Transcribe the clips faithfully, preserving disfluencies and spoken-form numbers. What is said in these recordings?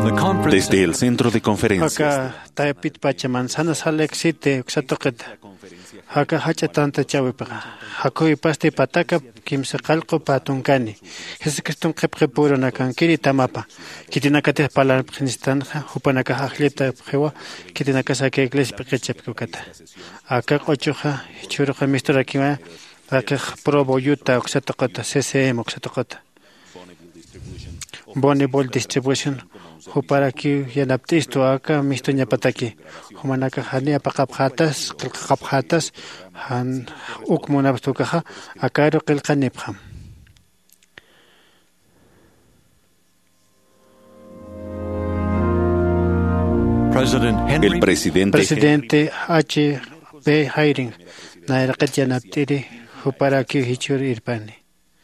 Desde el centro de conferencias. Acá taipit pachamanzana salexite uxatoqet. Acá hacha tanta chawipaga. Hakui pasti pataka kimse qalqo patunkani. Jesucristo qepqe puro nakankiri tamapa. Kitinakate pala prinistanja hupanaka hajleta pjewa kitinaka sake iglesia pequechepkukata. Acá qochuja churuja mistura kima acá probo yuta uxatoqota C C M uxatoqota. Bonneville Distribution hupara ki yanaptisto acá misto ñapataki humanaka hania paqaphatas qilqaphatas han ukmunaptukaja akaro qilqanipqa. El presidente, presidente H B Hayring nairaqat yanaptiri hupara ki hichur irpani.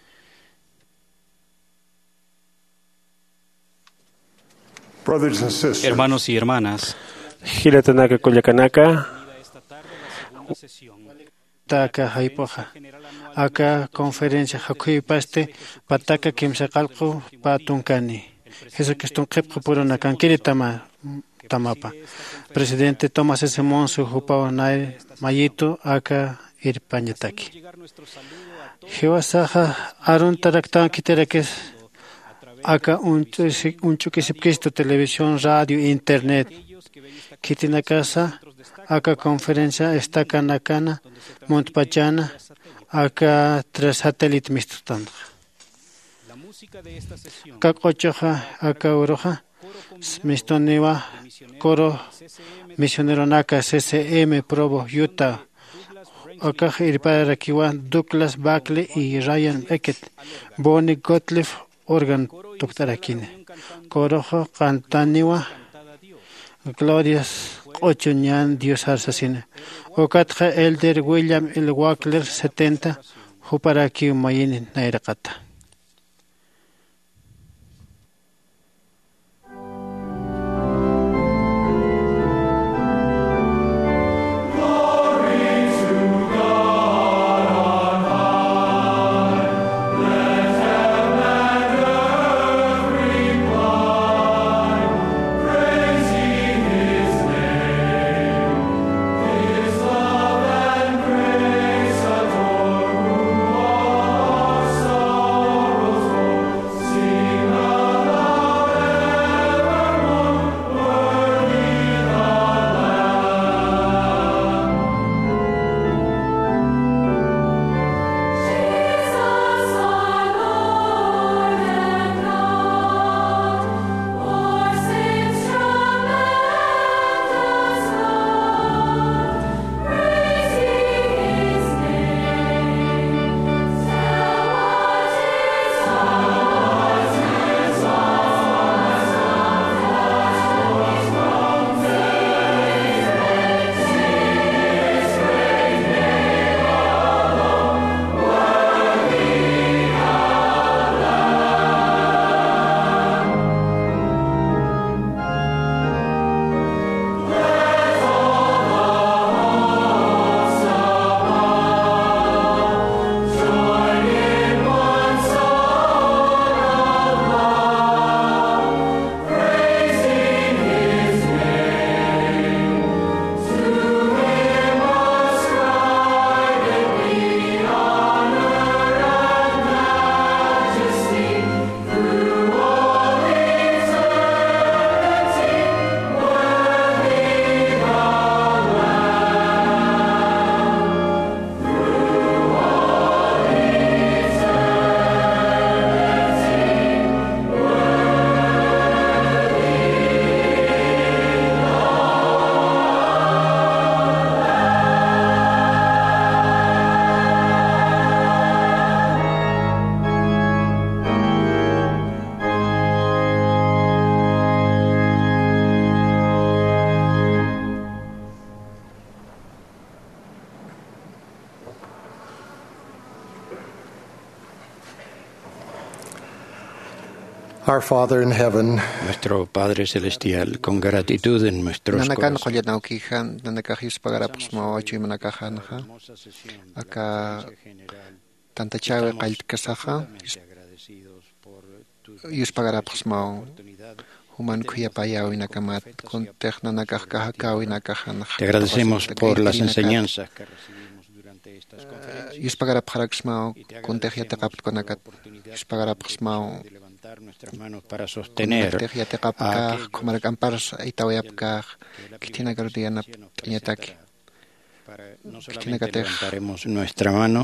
Hermanos y hermanas, Hilatanaka Kuyakanaka, Taka Haipoja, acá conferencia Hakui Paste, Pataka Kimsaqalco, Patunkani, Jesucristo Kepko Puronacankiri Tama Tamapa, presidente Tomás S. Monsu, Jupao Nair Mayito, acá Irpañataki. Jewasaja Arun Taraktan Kiterakes. Acá un chukisipkisto televisión, radio, internet. Kitina casa, acá conferencia, está canacana, Montpachana, acá tres satélites mistutando. Acá cochoja, acá uroja, mistoniwa, coro, misionero naka, C C M, Provo, Utah. Acá irpara kiwa, Douglas Buckley y Ryan Beckett, Bonnie Gottlieb, organ doctor Aquine. Corojo cantaniwa Glorias Ochuñan Dios Arsasine. Ocatja Elder William El Wackler setenta Huparaki Mayin Nairakata. Our Father in heaven, nuestro Padre Celestial, con gratitud en nuestros Nanakan corazones. Qoyanaukihan, Nanakahis Pagarapusmo, Chimanakahanja, acá Tanta Chave Kailkasaja, Yus Pagarapusmo, human kuyapayao inakamat contejna nakajkajakaw inakajana. Te agradecemos por las enseñanzas que recibimos durante estas conferencias. Yuspagara paraxmao contejia teqapt konakat. Yuspagara paraxmao Levantar nuestras manos para sostener contejia teqapkaj kumarak ampars aitawayapkaj kitina gardiana tñataki. No solamente levantaremos nuestra mano,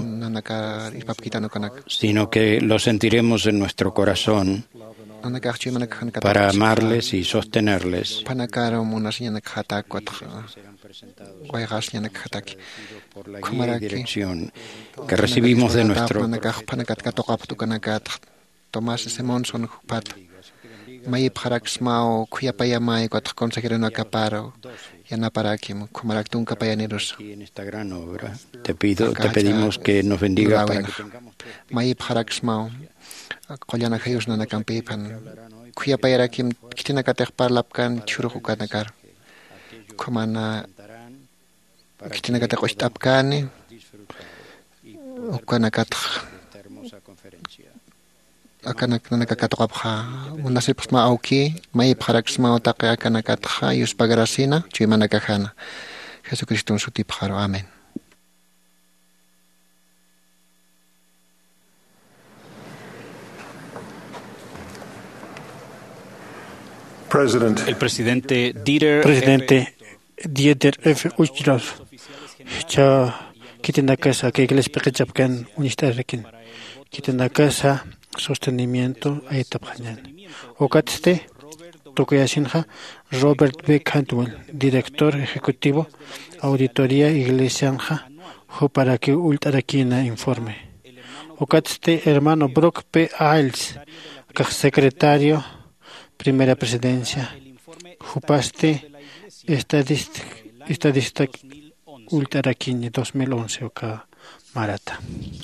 sino que lo sentiremos en nuestro corazón para amarles y sostenerles. Por la guía y dirección que recibimos de nuestro Mayip haraksmao kuyapayamay cuatro consejero no acaparo yanaparakim kumaraktun kapayaniros. En esta gran obra te pido, te pedimos que nos bendiga para que tengamos Mayip haraksmao qollana hayus nanakampipan kuyapayarakim kitina katej parlapkan churujukanakar kumana kitina katej ostapkani ukanakatj akanak nakakatokapja munasipsma auki may paraksma otaqe akanakatja yuspagarasina chimanakajana Jesucristo en su tipjaro. Amén. El presidente Dieter Presidente Dieter F. Uchtdorf cha kitina casa que iglesia pequechapkan unistarikin kitina casa sostenimiento a Itapañan. Ocatste, Tokoyasinja, Robert B. Cantwell, director ejecutivo, auditoría Iglesianja, jo para que Ultarakina informe. Ocatste, hermano Brock P. Ailes, secretario, primera presidencia, Jupaste, estadística, estadística Ultarakini dos mil once, Oka Marata.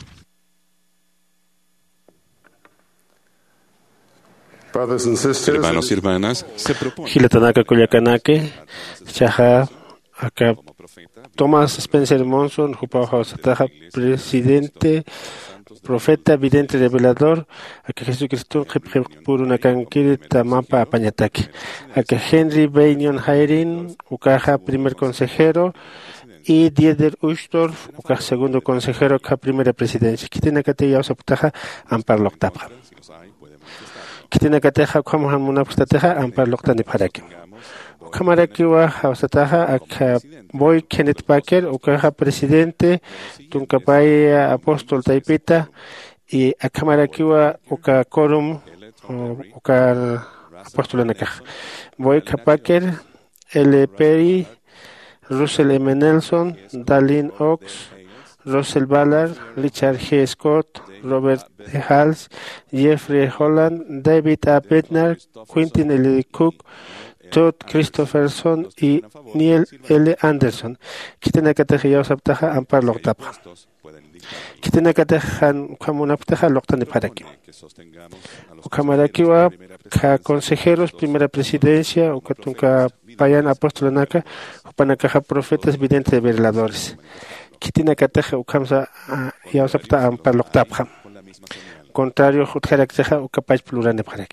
Hermanos y hermanas, se propone Gilatanaka Kuyakanake, Chaha, acá Thomas Spencer Monson, Jupaja Sataja, presidente, profeta, vidente, revelador, acá Jesucristo, por una canquire, Tamapa, Apañataki, acá Henry Bainion Hayrin, Ucaja, primer consejero, y Dieter Uchtdorf, Ucaja, segundo consejero, acá primera presidencia. Kitina Kateya Osaputaja, Ampar Loktapja. Kitina kateja como hamuna pustateja ampar loktani parakim. Ukamarakiwa hausataja ak boy Kenneth Packer, ukaja presidente, tunkapaya apóstol taipita y akamarakiwa uka quorum uka apóstol nakaj. Boy Packer, L. Perry, Russell M. Nelson, Darlene Oaks, Russell Ballard, Richard G. Scott, Robert D. Hals, Jeffrey Holland, David A. Bednar, Quentin L. Cook, Todd Christopherson y Neil L. Anderson. Kitina kateja sabtaja ampar loktapja. Kitina kateja kamunaptaja loktani paraki. Ukamarakiwa ka consejeros, primera presidencia, ukatunka payan apostolanaka, upanakaja profetas, videntes y veladores. Kitina kateja ukamsa yausapta ampar loktapja. Contrario, jutjarakteja ukapach plurane paraki.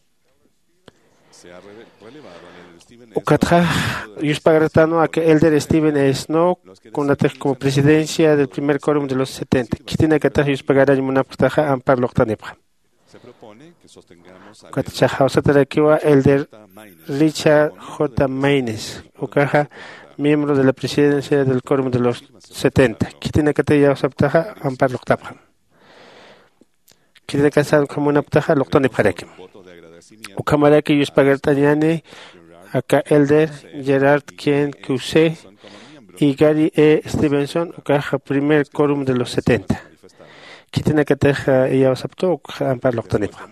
Ukatja, yuspagratano a que Elder Stephen Snow, con la como presidencia del primer quórum de los setenta. Kitina kateja yuspagara munaptaja ampar loktanepja. Ukatja usatarakiwa Elder Richard J. Maynes, ukaja miembro de la presidencia del quórum de los setenta. Kitina kateja usaptaja ampar loktapja. Kitina kateja como una ptaja loktanepja. Ukamaraki yuspagartanyane acá Elder Gerard Kien Cuse y Gary E. Stevenson, ukaja primer quórum de los setenta. Kitina kateja ella osapto ukaja ampar loktanepja.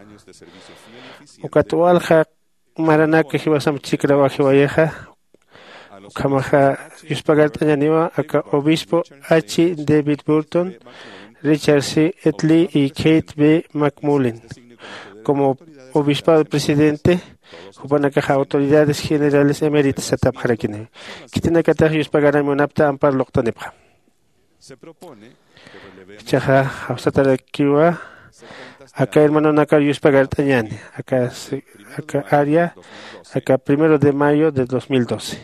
Ukatualja maranaka hiwasam chikra wajiwayeja ukamaja yuspagartanyaniwa acá obispo H. David Burton, Richard C. Etley y Kate B. McMullen. Como obispado presidente, Jupanakaja autoridades generales eméritas atapjarakine. Kitina kataj yuspagara monapta ampar loktanepja. Chaja hausatarakiwa Acá hermano Nakar Yuspagar Tañani. Acá, acá área, acá primero de mayo de dos mil doce.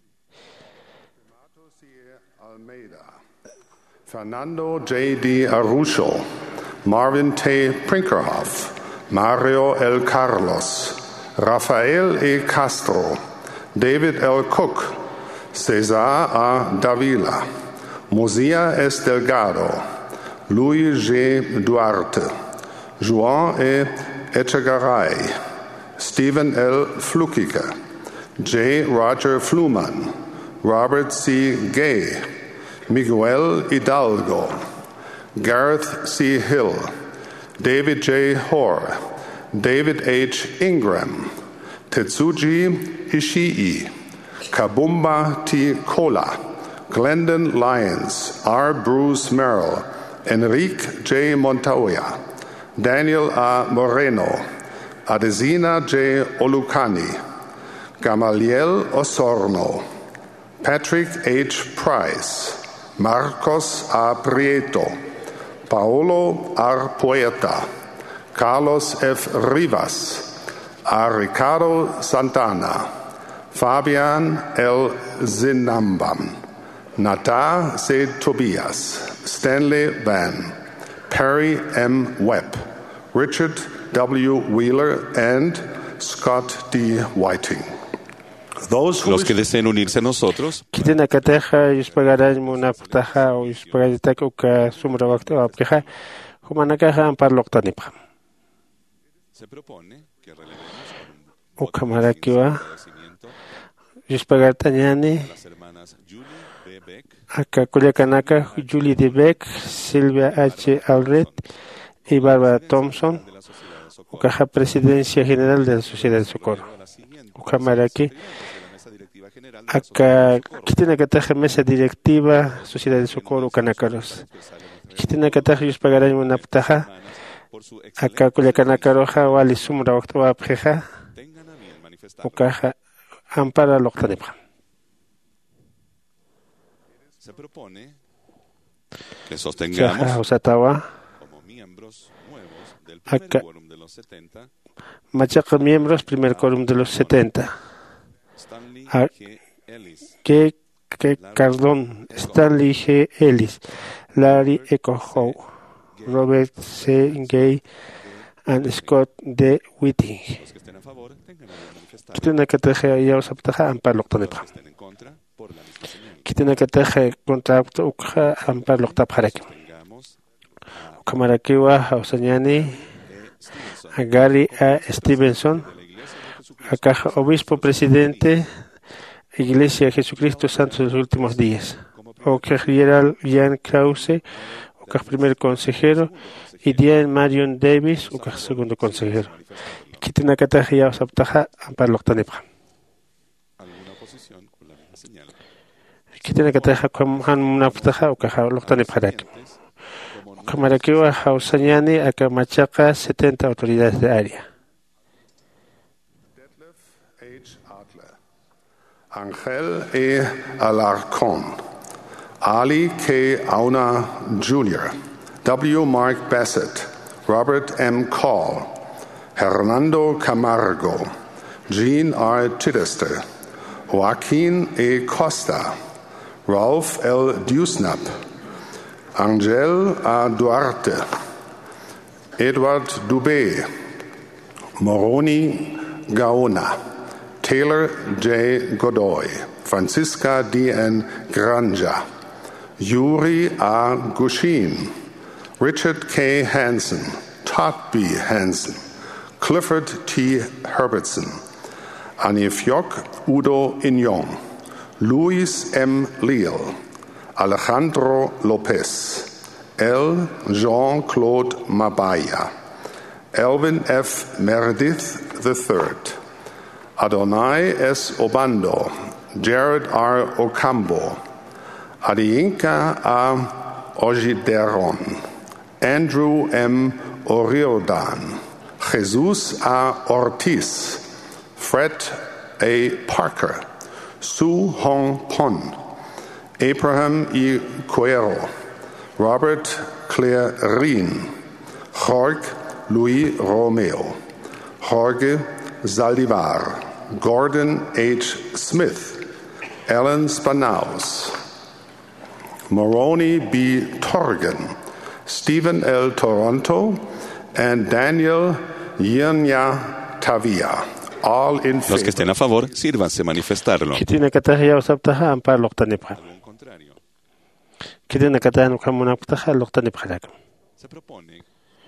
Fernando J D Arusho, Marvin T. Prinkerhoff, Mario L. Carlos, Rafael E. Castro, David L. Cook, Cesar A. Davila, Mozia S. Delgado, Luis G. Duarte, Juan E. Echegaray, Stephen L. Flukiger, J. Roger Fluman, Robert C. Gay, Miguel Hidalgo, Gareth C. Hill, David J. Hoare, David H. Ingram, Tetsuji Ishii, Kabumba T. Kola, Glendon Lyons, R. Bruce Merrill, Enrique J. Montoya, Daniel A. Moreno, Adesina J. Olucani, Gamaliel Osorno, Patrick H. Price, Marcos A. Prieto, Paolo R. Poeta, Carlos F. Rivas, A. Ricardo Santana, Fabian L. Zinambam, Nata C. Tobias, Stanley Van, Perry M. Webb, Richard W. Wheeler, and Scott D. Whiting. Los que deseen unirse a nosotros, se propone que relevemos con un las hermanas Julie B. Beck, acá Culiacanaka, Julie D. Beck, Silvia H. Alred y Barbara Thompson, Ucaja Presidencia General de la Sociedad de Socorro. Ucamaraki, acá Kitina Kataja Mesa Directiva, Sociedad de Socorro, Canakaros. Kitina Kataja Yuspagaray Munaptaja, acá Culiacanacaroja, Wali Sumra Octoba Preja, Ucaja Ampara Loctanepra. Se propone que sostengamos como miembros nuevos del primer quórum de los setenta, Machaca miembros primer quórum de los setenta. Stanley G. Ellis, que Cardón, Stanley G. Ellis, Larry Echo Howe, Robert C. Gay, and Scott D. Whiting. Los que estén a favor tengan a manifestar. Kitina Kataja Yaos Aptaja Ampar Loctanepra. Los que estén en contra, por la misma señal. Kitina Kataja contra Ukha Ampar Loctaparek. Tengamos Kamarakiwa Hausanyani, a Gary A. Stevenson, acá obispo presidente, Iglesia de Jesucristo Santo de los Últimos Días, Oka Gerald Jan Krause, Oka primer consejero, y Diane Marion Davis, Oka segundo consejero. Kitina Kataja ya Saptaja, Ampar Loctanepra. alguna oposición con la misma señal. Kitina Kataja Kwamhan Munaptaja, Oka Loctanepra. Kamarakiwa Hausanyani, acá Machaca, setenta autoridades de área. H. Adler, Angel E. Alarcón, Ali K. Auna Junior, W. Mark Bassett, Robert M. Call, Hernando Camargo, Jean R. Chichester, Joaquin E. Costa, Ralph L. Dusnap, Angel A. Duarte, Edward Dubé, Moroni Gaona, Taylor J. Godoy, Francisca D. N. Granja, Yuri A. Gushin, Richard K. Hansen, Todd B. Hansen, Clifford T. Herbertson, Anifiok Udo Inyong, Luis M. Leal, Alejandro Lopez, L. Jean-Claude Mabaya, Elvin F. Meredith the third, Adonai S. Obando, Jared R. Ocambo, Adiyinka A. Ojideron, Andrew M. Oriodan, Jesus A. Ortiz, Fred A. Parker, Su Hong Pon, Abraham E. Cuero, Robert Claire Rien, Jorge Luis Romeo, Jorge Zaldivar, Gordon H. Smith, Alan Spanaus, Moroni B. Torgan, Stephen L. Toronto, and Daniel Yirnya Tavia. All in favor. Los que estén a favor, sírvanse manifestarlo. ¿Algún contrario? Se propone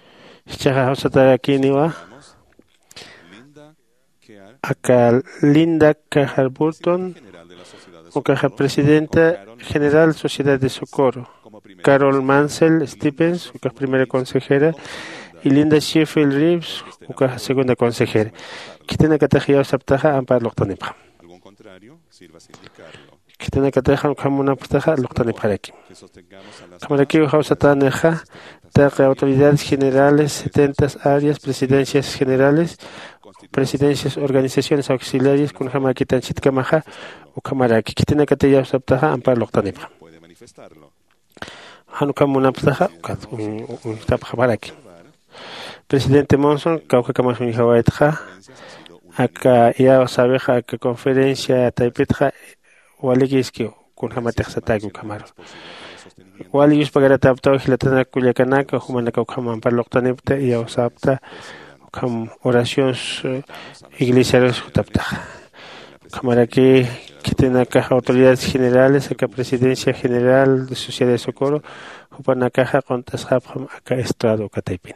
acá Linda Cajar Burton, o Caja Presidenta General Sociedad de Socorro, Carol Mansell Stevens, o Caja Primera Consejera, y Linda Sheffield Reeves, o Caja Segunda Consejera. Kitana Katajia Saptaja Ampar Loktanipra. ¿Algún contrario? Sirva sin indicarlo. Kitana Kataja Kamuna Ptaja Loktanipharaki. Kamaraki Hausataneja, Taja Autoridades Generales, setenta áreas, presidencias generales, presidencias, organizaciones auxiliares, con Hamakitan Chitkamaja, o Kamaraki. Kitana Kataya Saptaja Ampar Loktanipra. Puede manifestarlo. Hanukamuna Ptaja, un Taphabaraki. Presidente Monson, Cauca Kamashuni Hawaitja, acá ya sabeja acá conferencia Taipetja, Waligiski, con Hamatex Camaro. Waligis Pagaratapta, Hilatana Kuliakanaka, Humanaka Kaman Parloctanepta y Osapta, Kam oraciones iglesias Tapta. Camaraki, que tiene acá autoridades generales, acá presidencia general de Sociedad de Socorro, Hupanakaja, Contasapam, acá Estrado, Cataipina.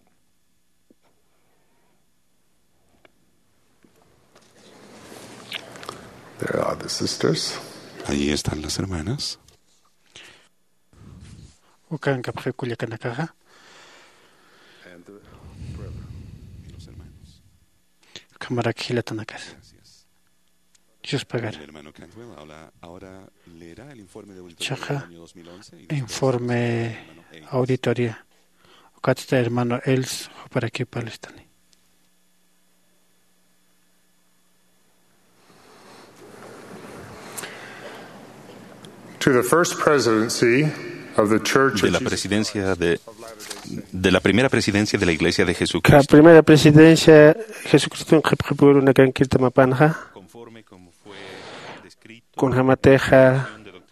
There are the sisters. Allí están las hermanas. And the brother. Y los hermanos. Gracias. Dios pagar. El hermano Cantwell ahora, ahora leerá el informe de auditoría del año dos mil once. Y informe auditoría. Okatsta hermano Els para aquí Palestina. To the first presidency of the Church de la presidencia de, de la primera presidencia de la Iglesia de La Jesucristo. primera presidencia Jesucristo en Jeprepur una canquita mapanja Conforme como fue descrito, con Jamateja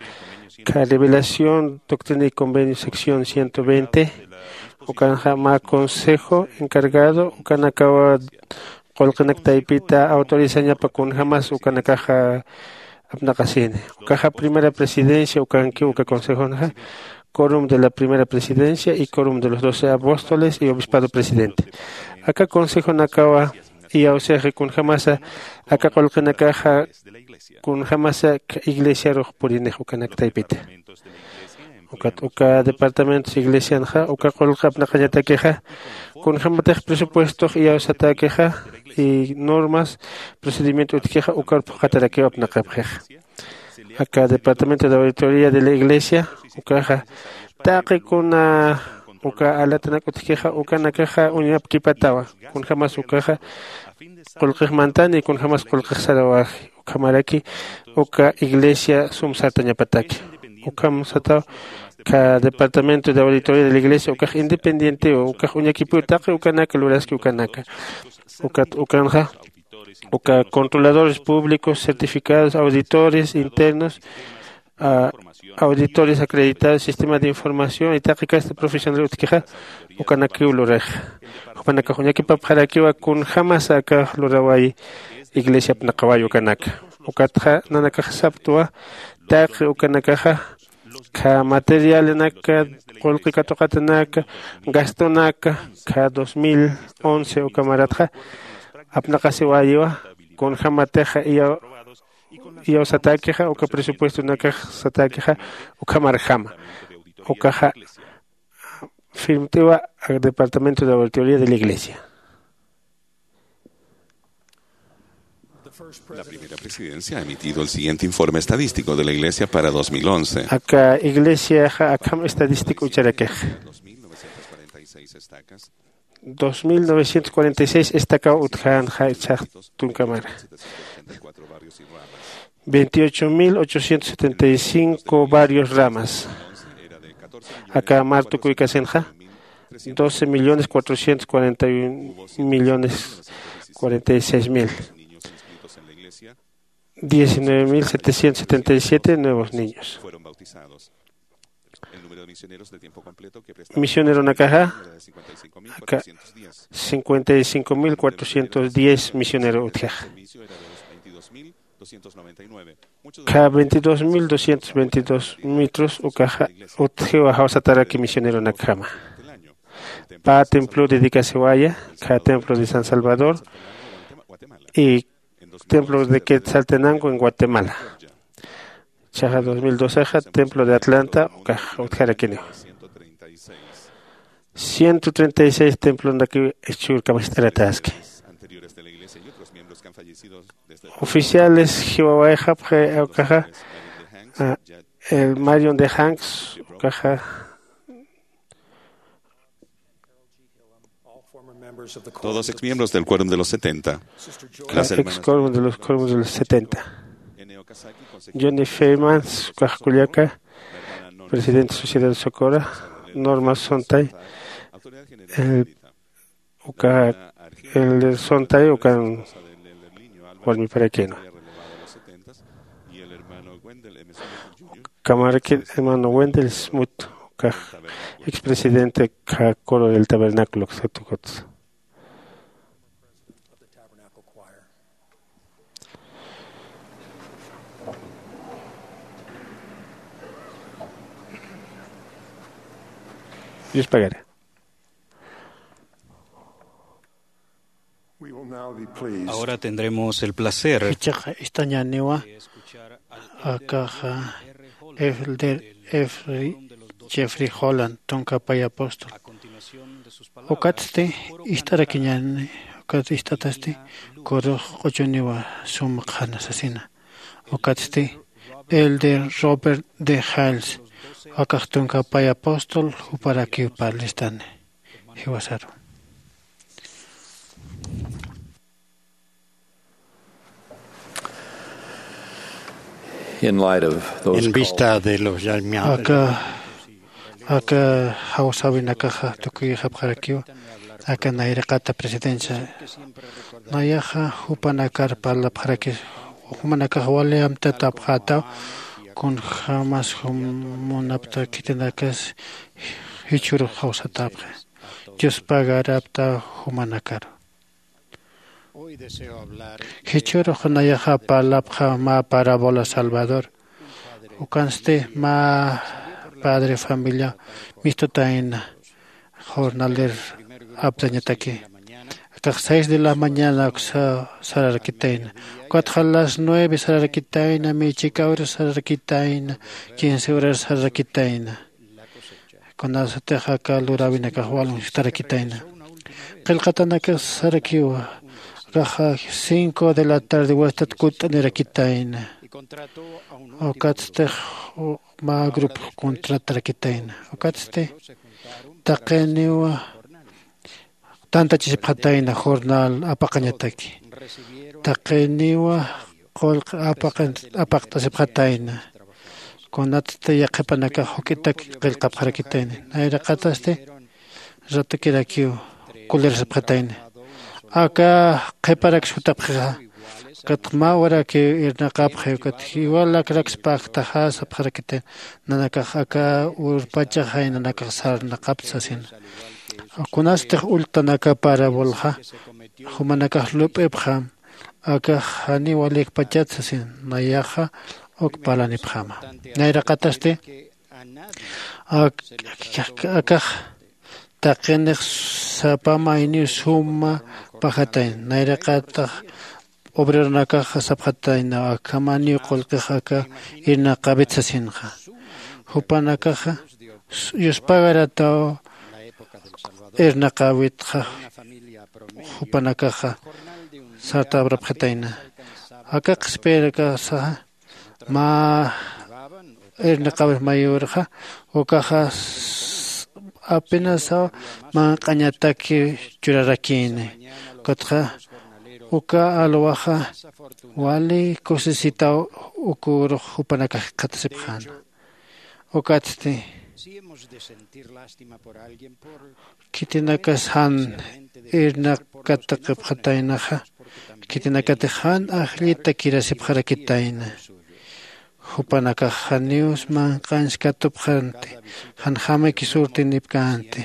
la revelación doctrina y convenio sección ciento veinte o canjama consejo encargado o canacaba colcanak taipita autorizaña pa con jamás o canacaja abnacasine o caja primera presidencia o canque o consejo quórum de la primera presidencia y quórum de los doce apóstoles y obispado presidente. Acá consejo nakaba y a sea con jamás acá colcanacaja con jamás iglesia rojo purinejo canak taipita. Uka uka departamentos iglesia anja uka colcap nakayata queja con jamatej presupuesto y ausata queja y normas procedimiento queja uka pujataraque apnakapjeja. Acá departamento de auditoría de la iglesia uka taqi kuna uka alatanak queja uka nakaja unyap kipatawa con jamás uka colqej mantani con jamás colqej sarawaj uka maraki uka iglesia sumsataña pataki. Ukam sata ka departamento de auditoría de la iglesia ukaj independiente o ukaj uñakipu taqi ukanaka luraski ukanaka ukat ukanja uka controladores públicos certificados auditores internos uh, auditores acreditados sistema de información y taqi este profesional utkeja ukanaki ulurej ukanaka uñakipa pjarakiwa kun jamás aka lurawai iglesia pnaqawai ukanaka ukatja nanaka saptua taqi ukanakaja ka material naka colqui katoqatanaka gasto naka ka dos mil once o camaratja apnaqasiwaiwa con jamateja y y osatakeja o ka presupuesto naka satakeja o kamarjama o caja firmtewa al departamento de auditoría de la iglesia. La primera presidencia ha emitido el siguiente informe estadístico de la Iglesia para dos mil once. Acá Iglesia acá estadístico ucharaquej. dos mil novecientos cuarenta y seis estaca utjan haichach tunkamara. veintiocho mil ochocientos setenta y cinco varios ramas. Acá Martuku y Casenja doce millones cuatrocientos cuarenta y un millones cuarenta y seis mil. diecinueve mil setecientos setenta y siete nuevos niños. Misionero Nakaja, cincuenta y cinco mil cuatrocientos diez misioneros Utjaja. Cada veintidós mil doscientos veintidós metros Ukaja Utjeo Hausataraki misionero Nakama. Pa templo de Dicasewaya, cada templo de San Salvador y templo de Quetzaltenango en Guatemala. Chaja dos mil doce, templo de Atlanta, Utjaraqueneo. ciento treinta y seis templos de aquí, Churcamasterataski. Oficiales, Jiwawaeja, el Marion de Hanks, todos ex miembros del Quórum de los setenta. Las ex Quórum de los Quórums de los setenta. Johnny Feynman, Cuyaca, presidente de Sociedad de Socorro, Norma Sontay, el, uka, el Sontay, Ucan, Walmi Perequeno. Camarque, hermano Wendell Smith, expresidente del coro del Tabernáculo. Dios pagará. Ahora tendremos el placer de escuchar al Elder Jeffrey Holland, Tonkapay Apóstol. Okatste, Istarakiñan, Okatistataste, Koro Ochoniwa, Sumkhan Asesina. Okatste, Elder Robert D. Hales. Akachtunka Pay Apóstol, Uparaki Palestine, Hiwasaro. En vista de los llamados. Acá, acá, Hausabin Akaja, Tukuy Hapharakio, acá Nairakata presidencia. Nayaja, Upanakar Palapharaki, Humanakawale Amtataphata. Con jamás monapta kitenakas hichur hausatapre. Dios pagarapta humanakar. Hichur hunayaja palapja ma parábola Salvador. Ucanste ma padre familia mistotaina jornaler aptañataki. A las seis de la mañana sararquitaina. Cuatro a las nueve sararquitaina. Mi chica hora sararquitaina. Quince horas sararquitaina. Con la teja calurabina cajual sararquitaina. Quelcatana que sararquiwa. Raja cinco de la tarde huestat kutaneraquitaina. O catste ma grupo contratraquitaina. O catste taqeniwa. Tanta chisipataina jornal apaqañataki. Taqeniwa qol apaqan apaqtasipataina. Konatsta yaqipanaka hukitaki qilqapqarakitaina. Naira qataste ratakirakiu kulersipataina. Aka qiparak sutapqa katmawara que irnaqapqa kat igual akraxpaqta hasapqarakitaina. Nanaka aka urpachahaina nanaka sarnaqapsasin. Kunastih ultanaka para volja, humanaka lupebham, aka hani walik pachatsasin, nayaja ok palanibhama. Naira kataste, aka takenek sapama ini suma pahatain, naira katah obrero naka saphatain, aka mani kolkehaka irna kabetsasinha. Hupanaka, yuspagarata. Ernaqawitqa hupanakaqa sartabrapqataina aka qisperaka sa ma ernaqawit mayorqa ukaqa apenas ma qañataki churarakini kotqa uka alwaqa wali kusisita ukur hupanaka qatasipqana ukatsti Kitinakasan irnaqataqipqatainaqa kitinakatihan ajlita kirasipqarakitaina hupanakaq haniusman qanchkatupqanti hanjame kisurtinipkanti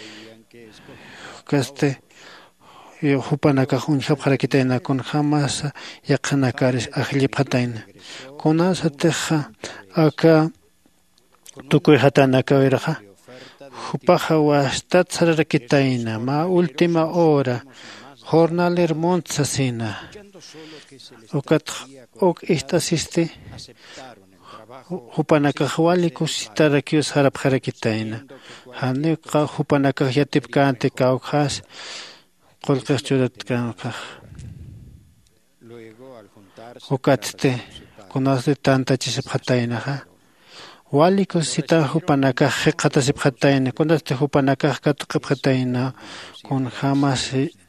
kaste hupanakaq unchapqarakitaina kun jamas yaqanakaris ajlipqataina kunasatiqa aka tukuy hatanakawiraqa Hupaja wastat sararakitaina ma última hora jornal hermosa sina ukat ok istasiste hupanakajwali kusitarakius harapjarakitaina hanika hupanakajyatipkanti kaujas qolqechchuratkanqa ukatte kunasde tanta chisipqatainaqa Wali kusita hupanakaj qhatasipqataina kunaste hupanakaj katuqipqataina kun jamas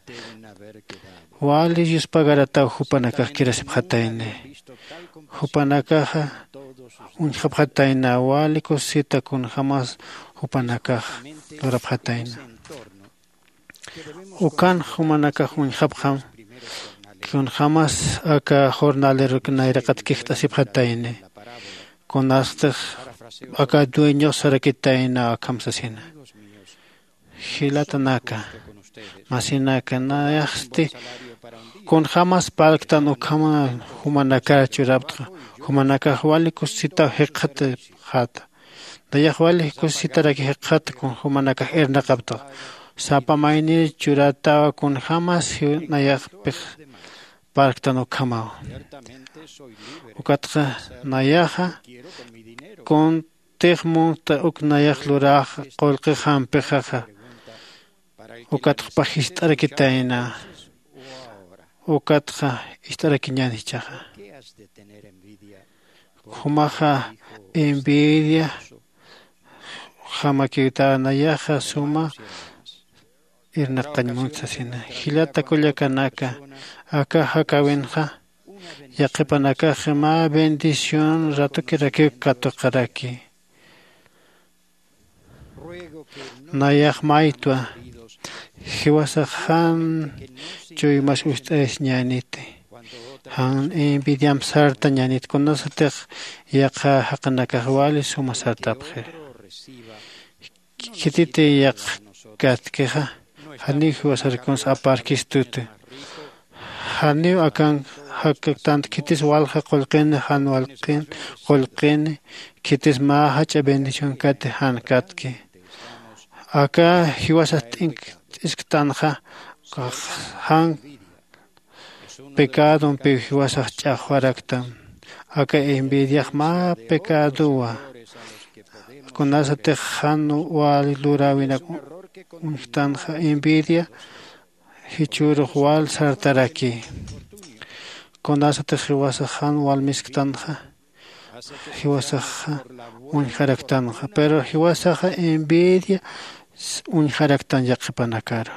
wali yuspagarata hupanakaj kirasipqataina hupanakaj unchapqataina wali kusita kun jamas hupanakaj lurapqataina ukan hupanakaj unchapqam kun jamas aka jornalero knairaqat qihtasipqataina kunastaj aka dueño sarakitaina akamsasina hilatanaka masinaka nayasti kun jamas palktan ukama humanaka churapta humanaka wali kusita heqat khata daya wali kusita raki heqat kun humanaka ernaqapta sapamaini churata kun jamas nayak palktan ukama ukatqa nayaja con tegmonta uknayaj luraj qolqi hampejaja ukatqa hist'arakitaina ukatqa hist'arakiñanichaja humaja envidia hamakita nayaja suma irnaqañmunchasina hilata kullakanaka aka hakawenja yaqipanaka ma bendición rato kiraki katuqaraki nayaq maytua hiwasaq han chuymas ustes ñanite han envidiam sarta ñanit kunasatiq yaqa haqanaka wali suma sartapje kitite yaq katkeja hani hiwasarikons aparkistute hani akan haktant kitis walja qolqin han walqin qolqin kitis ma hacha bendición kate han katki aka hiwasat ink isktanja han pecado pe hiwasat chahwaraktan aka envidia ma pecadua kunasate han wal lurawina untanja envidia hichur wal sartaraki Konasate hiwasajan walmiskitanja hiwasaja unjaraktanja pero hiwasaja envidia unjaraktan yaqipanakaro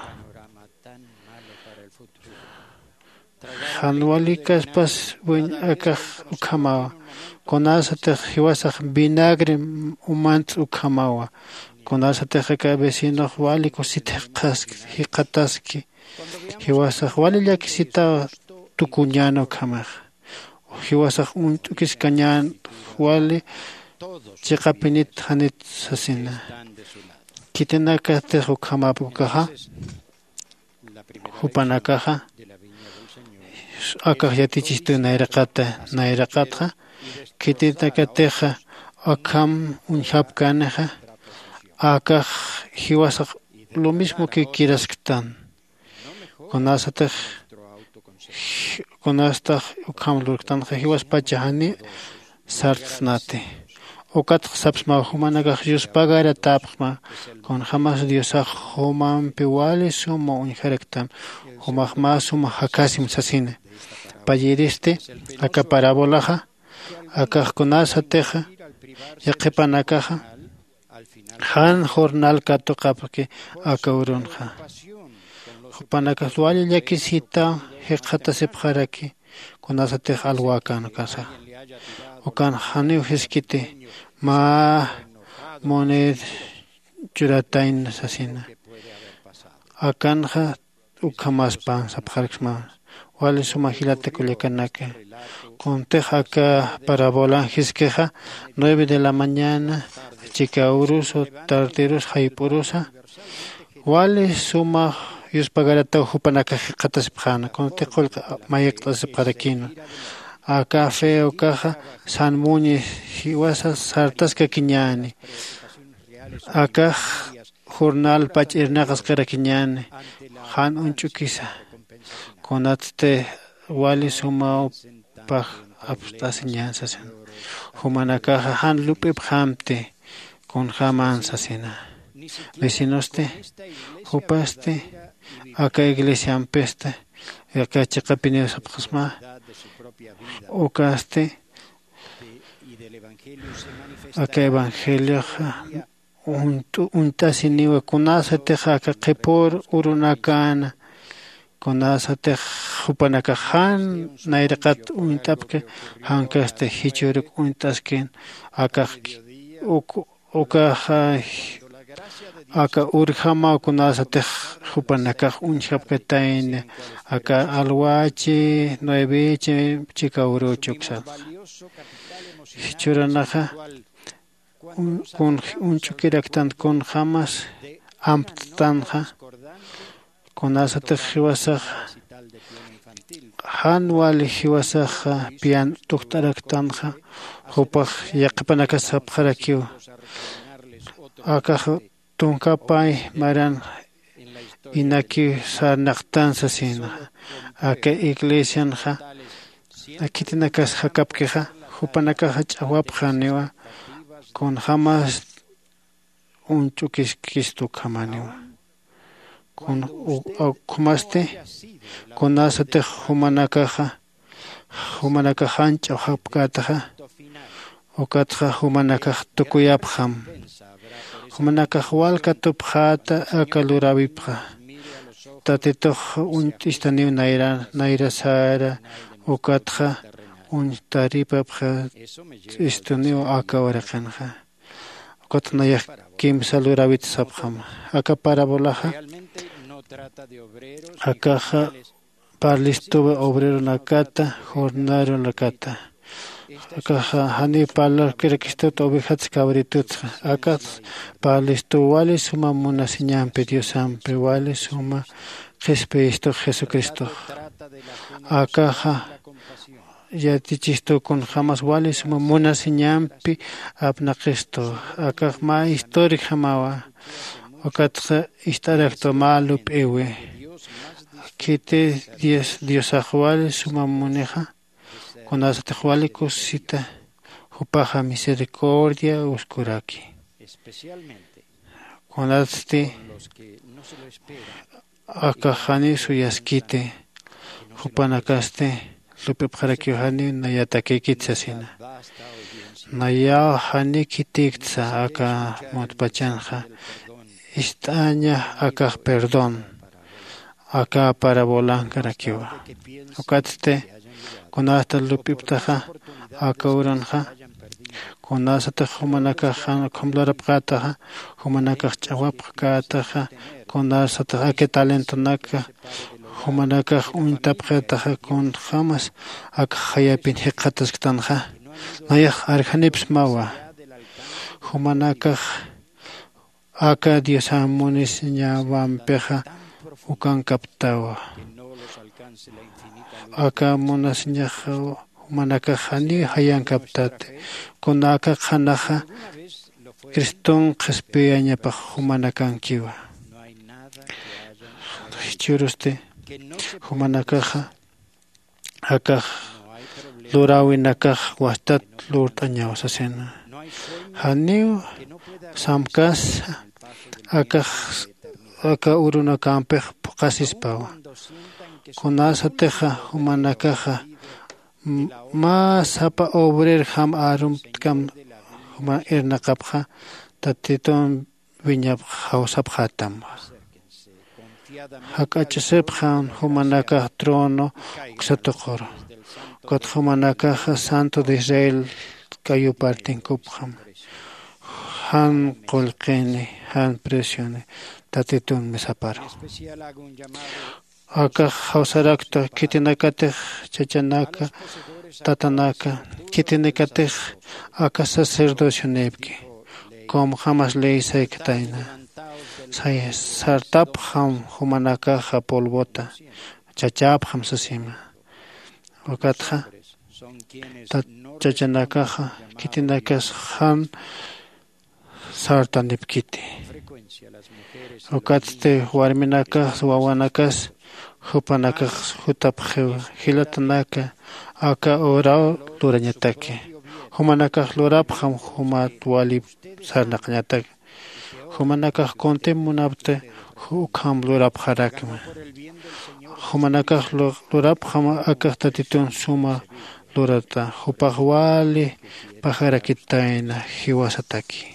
hanwalikas pas buen akaj ukamawa konasate hiwasaj vinagre umant ukamawa konasate ka vecino wali kusitqas hiqataski hiwasaj wali yakisita tukuñano kamaj hiwasaq untukis kañan wali chiqapinit hanit sasina kitinaka tejo kamapukaja hupanakaja akaj yatichistu nairaqata nairaqatja kitinaka teja akam unchapkanaja akaj hiwasaq lo mismo que kirasqtan konasatej konastaj ukamlurktan hiwas pachahani sartsnate ukat sapsma humanaga jus pagara tapma con jamás diosa human piwali sumo unjarektam humah masum hakasim sasine payiriste aka parabolaja aka konasateja yaqipanakaja han jornal katuqapki aka urunja Panakaswali yakisita heqata sepjaraki kunasate alwakan kasa ukan haniu hiskite ma moned churatain asasina. Akanja ukamaspan sapjarksma. Wale sumagilate kulekanaka. Conteja acá parabola hiskeja nueve de la mañana chicaurus o tarteros jaipurusa. Wale suma yus pagarata hupanaka katasipjana. Contejol mayektasipjarakino. Acá feo caja San Muñe hiwasa sartasca quiñani. Acá jornal pach irnagas karaquiñani. Han unchukisa. Conatste wali sumao pach abstaseñanzas. Humanakaja han lupe hamte con jamansasina. Vecinoste, hupaste, acá iglesia ampeste, acá chacapineo sapjasma. Ocaste acá evangelio un un tasiniwa kunasa teja acá qepor urunakana kunasa tej hupanaka han nairaqat untapke hankaste hichuruk untasken acá oka acá urjama kunasa tej hupanaka unchapketain acá alwache nueveche chicauro chuksa churanaja con un chukiraktan con jamas amtanja con asate hiwasaj hanwal hiwasaj pian tuktaraktanja hupaj yaqpanaka sapjarakio acá tunkapay maran inaki sarnaqtan sasina acá iglesia nja aquí tinakas hakapkeja hupanaka chawapjaniwa con jamás un chukis kamaniwa con kumaste con asate humanaka humanaka hancha hapkataja okatja humanaka tukuyapjam humanaka walka tupjata akalurabipja tatito un istaniu naira naira sara okatja un taripapja istaniu akawarakanja okatnaya kim salurabit sabjam aka parabolaja akaja parlistuve obrero nakata jornaro nakata akaja hani parlar kerekisto ovejas cabritos acá parlistu wale suma munasiñampe diosampe wale suma Jesucristo Jesucristo akaja ya tichisto con jamás wale suma munasiñampi abnaqisto acá ma historia jamawa okatja istarakto malup ewe kite dios dios ajuale suma muneja con las tejualicos cita jupaja misericordia oscuraki con las te akajani suyaskite jupanakaste lupe parakiohani nayatake kitsasina naya hani kitiksa aka motpachanja istaña aka perdón aka parabolan karakiwa okaste con hasta lupiptaja akauranja con hasta humanaka han kumlarapkataja humanaka chawapkataja con hasta que talento naka humanaka untapkataja con jamas ak hayapin hiqatasktanja naya arjanips mawa humanaka aka dios amonis ñawampeja ukan kaptawa acá monas ñaja manaka hani hayan kaptate con acá janaja Cristón gespeaña pa humanakan kiwa churuste humanakaja acá lurawinaka wastat lurtaña osasena haniu samkas acá acá urunakampe qasispawa con asa teja humanakaja más apa obrer ham arum kam huma ernaqapja tatiton viñab hausapjatam hakachesepjan humanaka trono ksatokor kot humanakaja santo de Israel kayu partin kupjam han colquene, han presione, tatitun mesaparo. Acá hausaracta, kitinacate, chachanaka, tatanaka, kitinacate, acá sacerdocio nebki, como jamás leí sectaina. Say sartap ham humanaka ha polvota, chachap ham sasima. Okatha, chachanaka, kitinakas han sartanipkiti. Okatte warminaka, wawanakas, hupanaka, hutaphe, hilatanaka, aka orao lurañatake. Humanaka lurap ham humat wali sarnakñatake. Humanaka conte munapte hukam lurap harakma. Humanaka lurap hama akatatitun suma lurata. Hupahwali paharakitaina hiwasataki.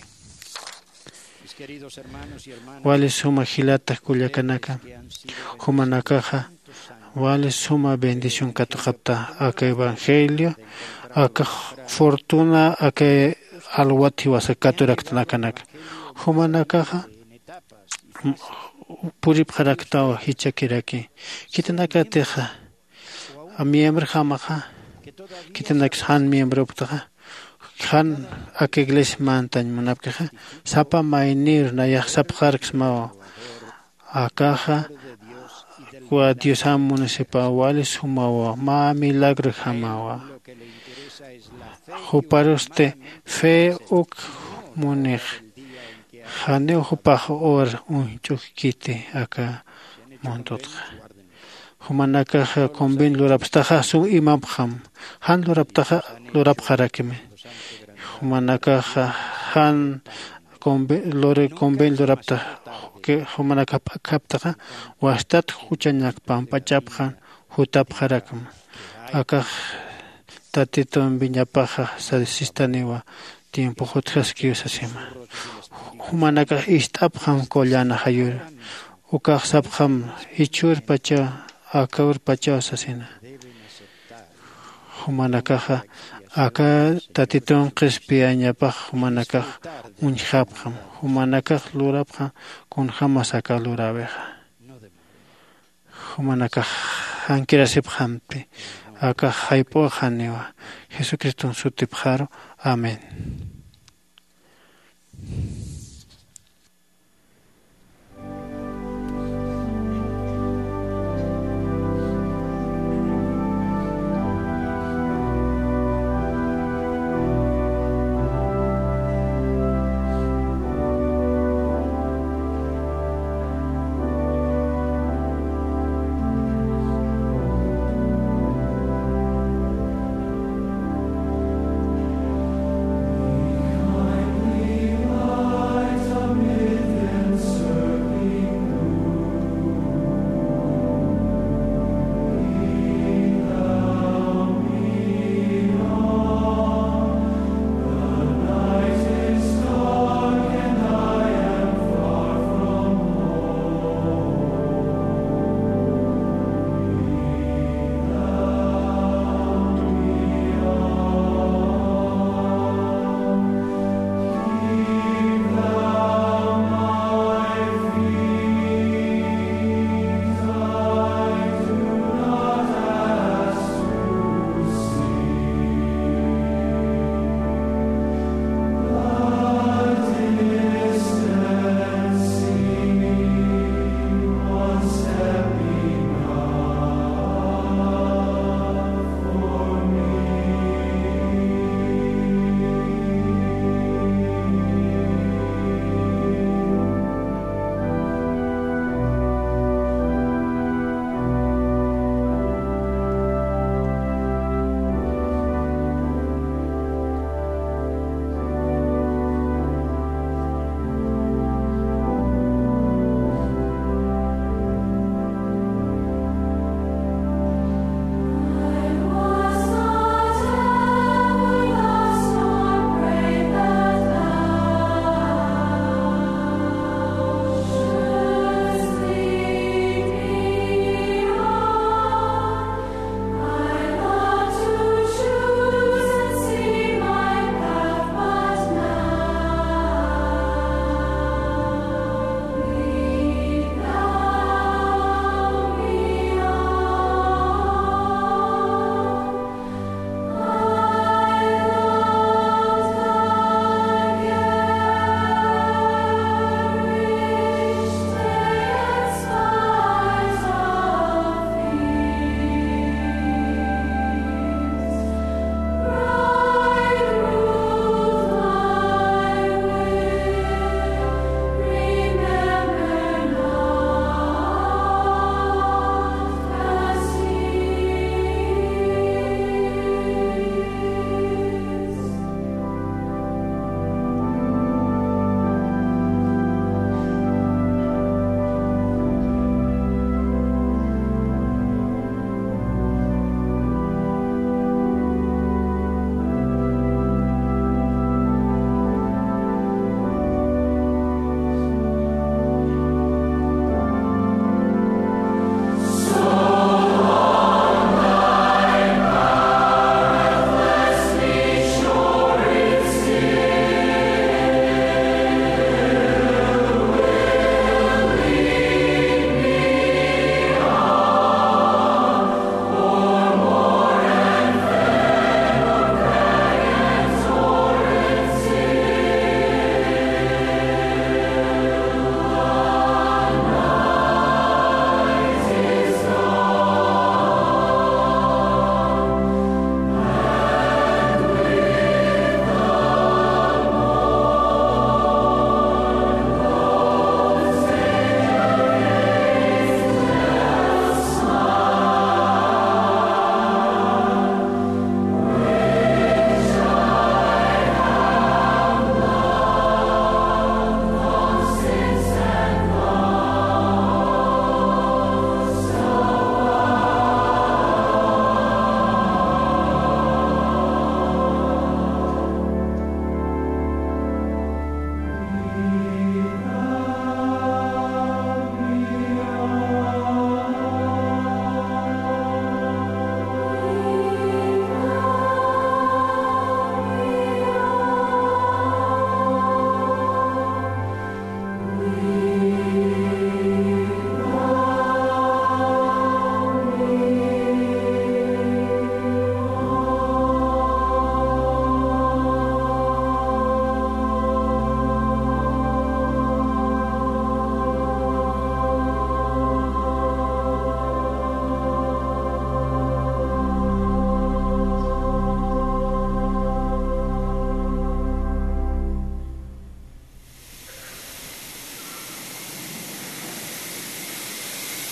Wali suma hilata kullakanaka. Humanakaja. Wali suma bendición katukapta. Aka evangelio. Aka fortuna. Aka alwati wasakaturaktanakanak. Humanakaja purip haraktawa hichakiraki. Kitanakateja a miembro jamaja. Kitanax han miembro ptaja. Han ak iglesia mantañ munapkeja. Sapa mainir na ya sapjarx mao. Akaja wa Dios am municipal sumawa ma milagro jamawa. Juparoste fe uk munij. Haneo hupaj or un chukite acá montotra. Humanaka convin lurapstaja su imamham. Han luraptaja lurapharakime. Humanaka han convin lore convin lurapta que humanaka kaptaja wastat huchanak pampachaphan hutapharakam. Acá tatito en viñapaja sadisistaniwa tiempo hotjaskius asima. Humanaka istapkham kollana hayur. Ukaq sapkham ichur pacha akaur pacha asasina. Humanaka aka tatitun qispiañapaq humanaka unjapkham. Humanaka lurapqa kunjama saka lurabeja. Humanaka hankirasipkhampi aka haypo haniwa. Jesucristo sutipjaro. Amén. Oh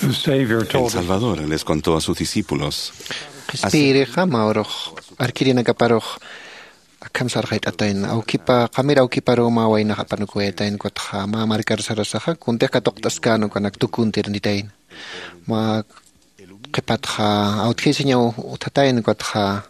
El Salvador les contó a sus discípulos. Kamsar khait atain au kipa kamera au kipa roma waina kapanu ko etain ko tha ma markar sarasaha kunte ka toktas kanu kanak tukun tirnitain ma kipat kha au khisinya utatain ko tha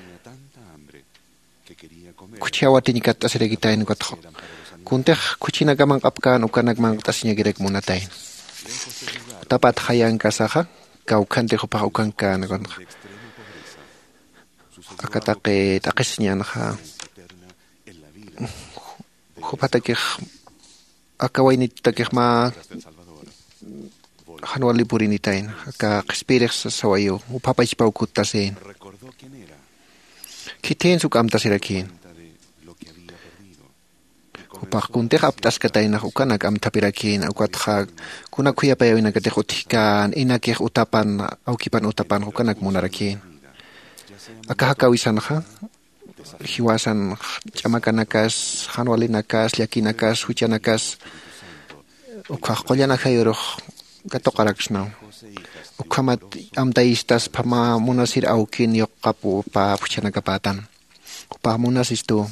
kuchiawati nikat asire gitain ko tha kunte kuchina gamang apkan ukanak mang tasnya girek munatain tapat khayang kasaha kau khante ko pa ukan kan kon akatake takisnya nakha khupatake akawaini takih ma hanwali purinitain ka qispirex sawayo upapach paukutasen kiten sukam tasirakin upak kunte aptas katain ukanak am tapirakin ukatha kuna kuya payawina kate khutikan inakih utapan aukipan utapan ukanak munarakin akahakawisan kha hiwasan chamakanakas hanwalinakas yakinakas huchanakas ukha qollana khayro gatoqaraksna ukhamat amtaistas pama munasir aukin yoqapu pa puchanakapatan pa munasistu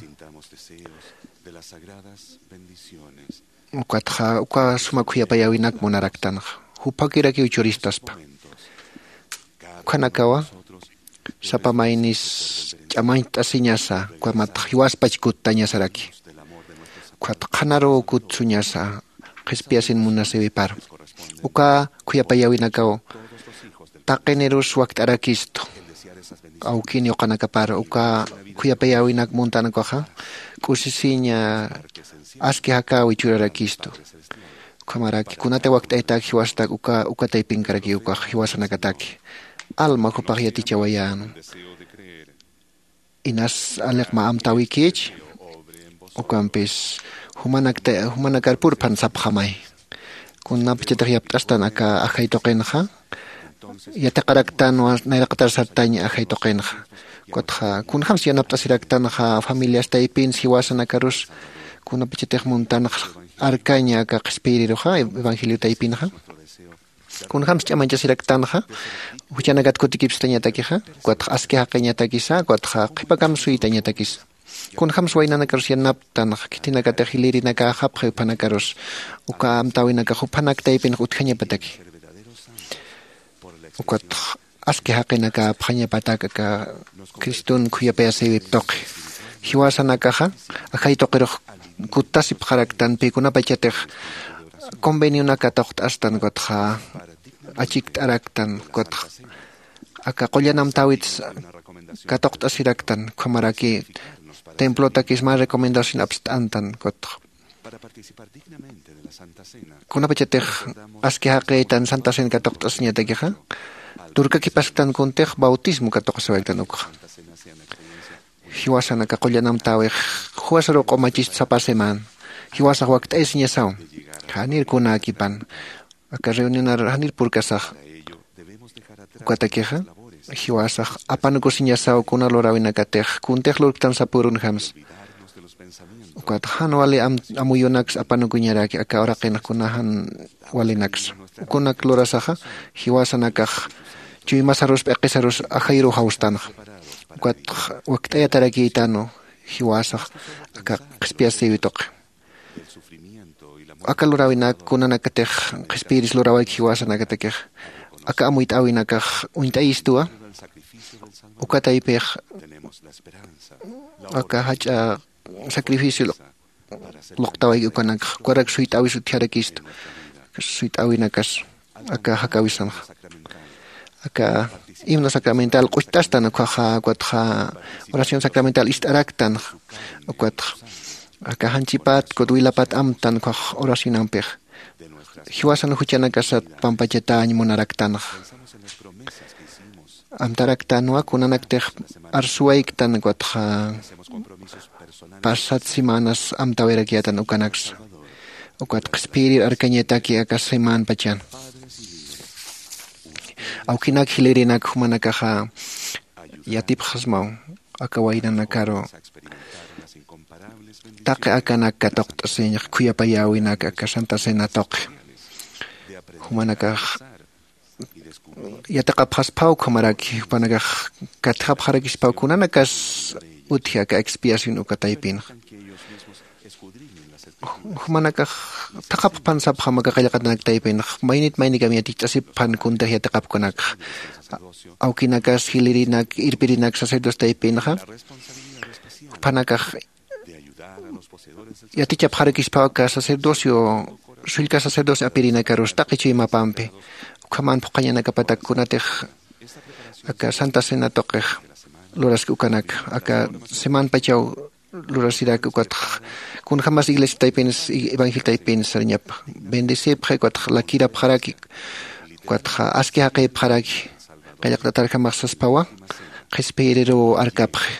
ukatha uka sumakhuya payawinak munaraktan hupakiraki uchuristas pa khanakawa sapamainis chamaint asinyasa kwamat hiwas pachkut tanyasaraki kwat khanaro kutsunyasa qispiasin munasewi par uka kuyapayawinakao taqenerus waqtarakisto aukin yoqanakapar uka kuyapayawinaq muntanakwaqa kusisiña aski hakawi churarakisto kamaraki kunata waqtaytak hiwastak uka ukataypinkaraki uka hiwasanakataki alma kupakiyati chawayan inas alek ma amtawikich ukampis humanakte humanakar purpan saphamay kunna pichataryaptastan aka akhaitoqenqa yataqaraktan wa nayraqtar sartaña akhaitoqenqa kotqa kunhams yanaptasiraktanqa familias taypin hiwasanakarus kunna pichatiqmuntanqa arkaña aka qispiriruqa evangelio taypinqa kun hams chamancha siraktanqa huchanagat kutikipstaña takiqa kuat aski haqeña takisa kuat qipakam suitaña takis kun hams wainanakarus yanaptanqa kitinakata hilirinaka hapqe panakarus uka amtawinaka hupanak taypin utqaña pataki kuat aski haqenaka phaña pataka ka kristun khuyapayasiwip toqi hiwasanakaqa akhaitoqiruq kutasip qaraktan pikunapa chatiq convenio nakatoqta astan kotqa achik araktan kotqa aka qollanam tawits katoqta siraktan khamaraki templo takis ma recomendación abstantan kotqa kuna pachetej aski haqetan santa sen katoqta siñatakiqa turka kipastan kuntej bautismo katoqa sawaktan ukqa hiwasana ka qollanam tawej huwasaro qomachis sapaseman hiwasa waqt esiñasaw hanir kuna akipan aka reunionar hanir purkasaq ukatakeqa hiwasaq apanukusiñasaw kuna lorawinakatej kuntej lurktan sapurun hams ukat han wali am amuyunax apanukuñaraki aka oraqina kunahan walinax kunak lorasaqa hiwasanakaq chuymasarus peqisarus akhayru haustanaq ukat waqtayatarakitano hiwasaq aka qispiasiwitoq aka lorawinak kunanakatej qispiris loraway hiwasanakatekej aka amuyt'awinakaq unt'ayistua ukataypej aka hacha sacrificio loqtaway ukanak kuarak suyt'awi suthiarakisto suyt'awinakas aka hakawisan aka himno sacramental q'uchtastan ukhaqa kuatqa oración sacramental ist'araktan ukuatqa aka hanchipat kutwilapat amtan kuaj oracionanpej hiwasan huchanakasat pampachatañ munaraktanaq amtaraktanwa kunanaktej arsuwayktan kuatqa pasat semanas amtawirakyatan ukanaks ukat qispirir arkañataki aka seman pachan awkinak hilirinak humanakaqa yatipqasmaw aka waynanakaro taqe akanak katoqta señaq kuyapayawinaka aka santa sena toqe humanakaq yataqapjas pau kamaraki panaga katqapjarakis pau kunanakas utia ka expiación ukataypin humanaka taqap pansap hamaga qalaqanak taypin mainit mainigam yatichasip pan kunta yataqap kunak aukinakas hilirinak irpirinak sacerdos taypin ha panaka yatichapjarakis pau ka sacerdocio Sulka sacerdocio apirina karos taqichi mapampi kaman puqañana kapatak kunatej aka Santa Cena toqej luras ukanak aka seman pachaw luras irak ukat kun jamás iglesia taipens evangel taipens sarñap bendecir pje kwat la kira pjaraki kwat aski haqe pjaraki qayaq tatar jamás saspawa qespirero arkapje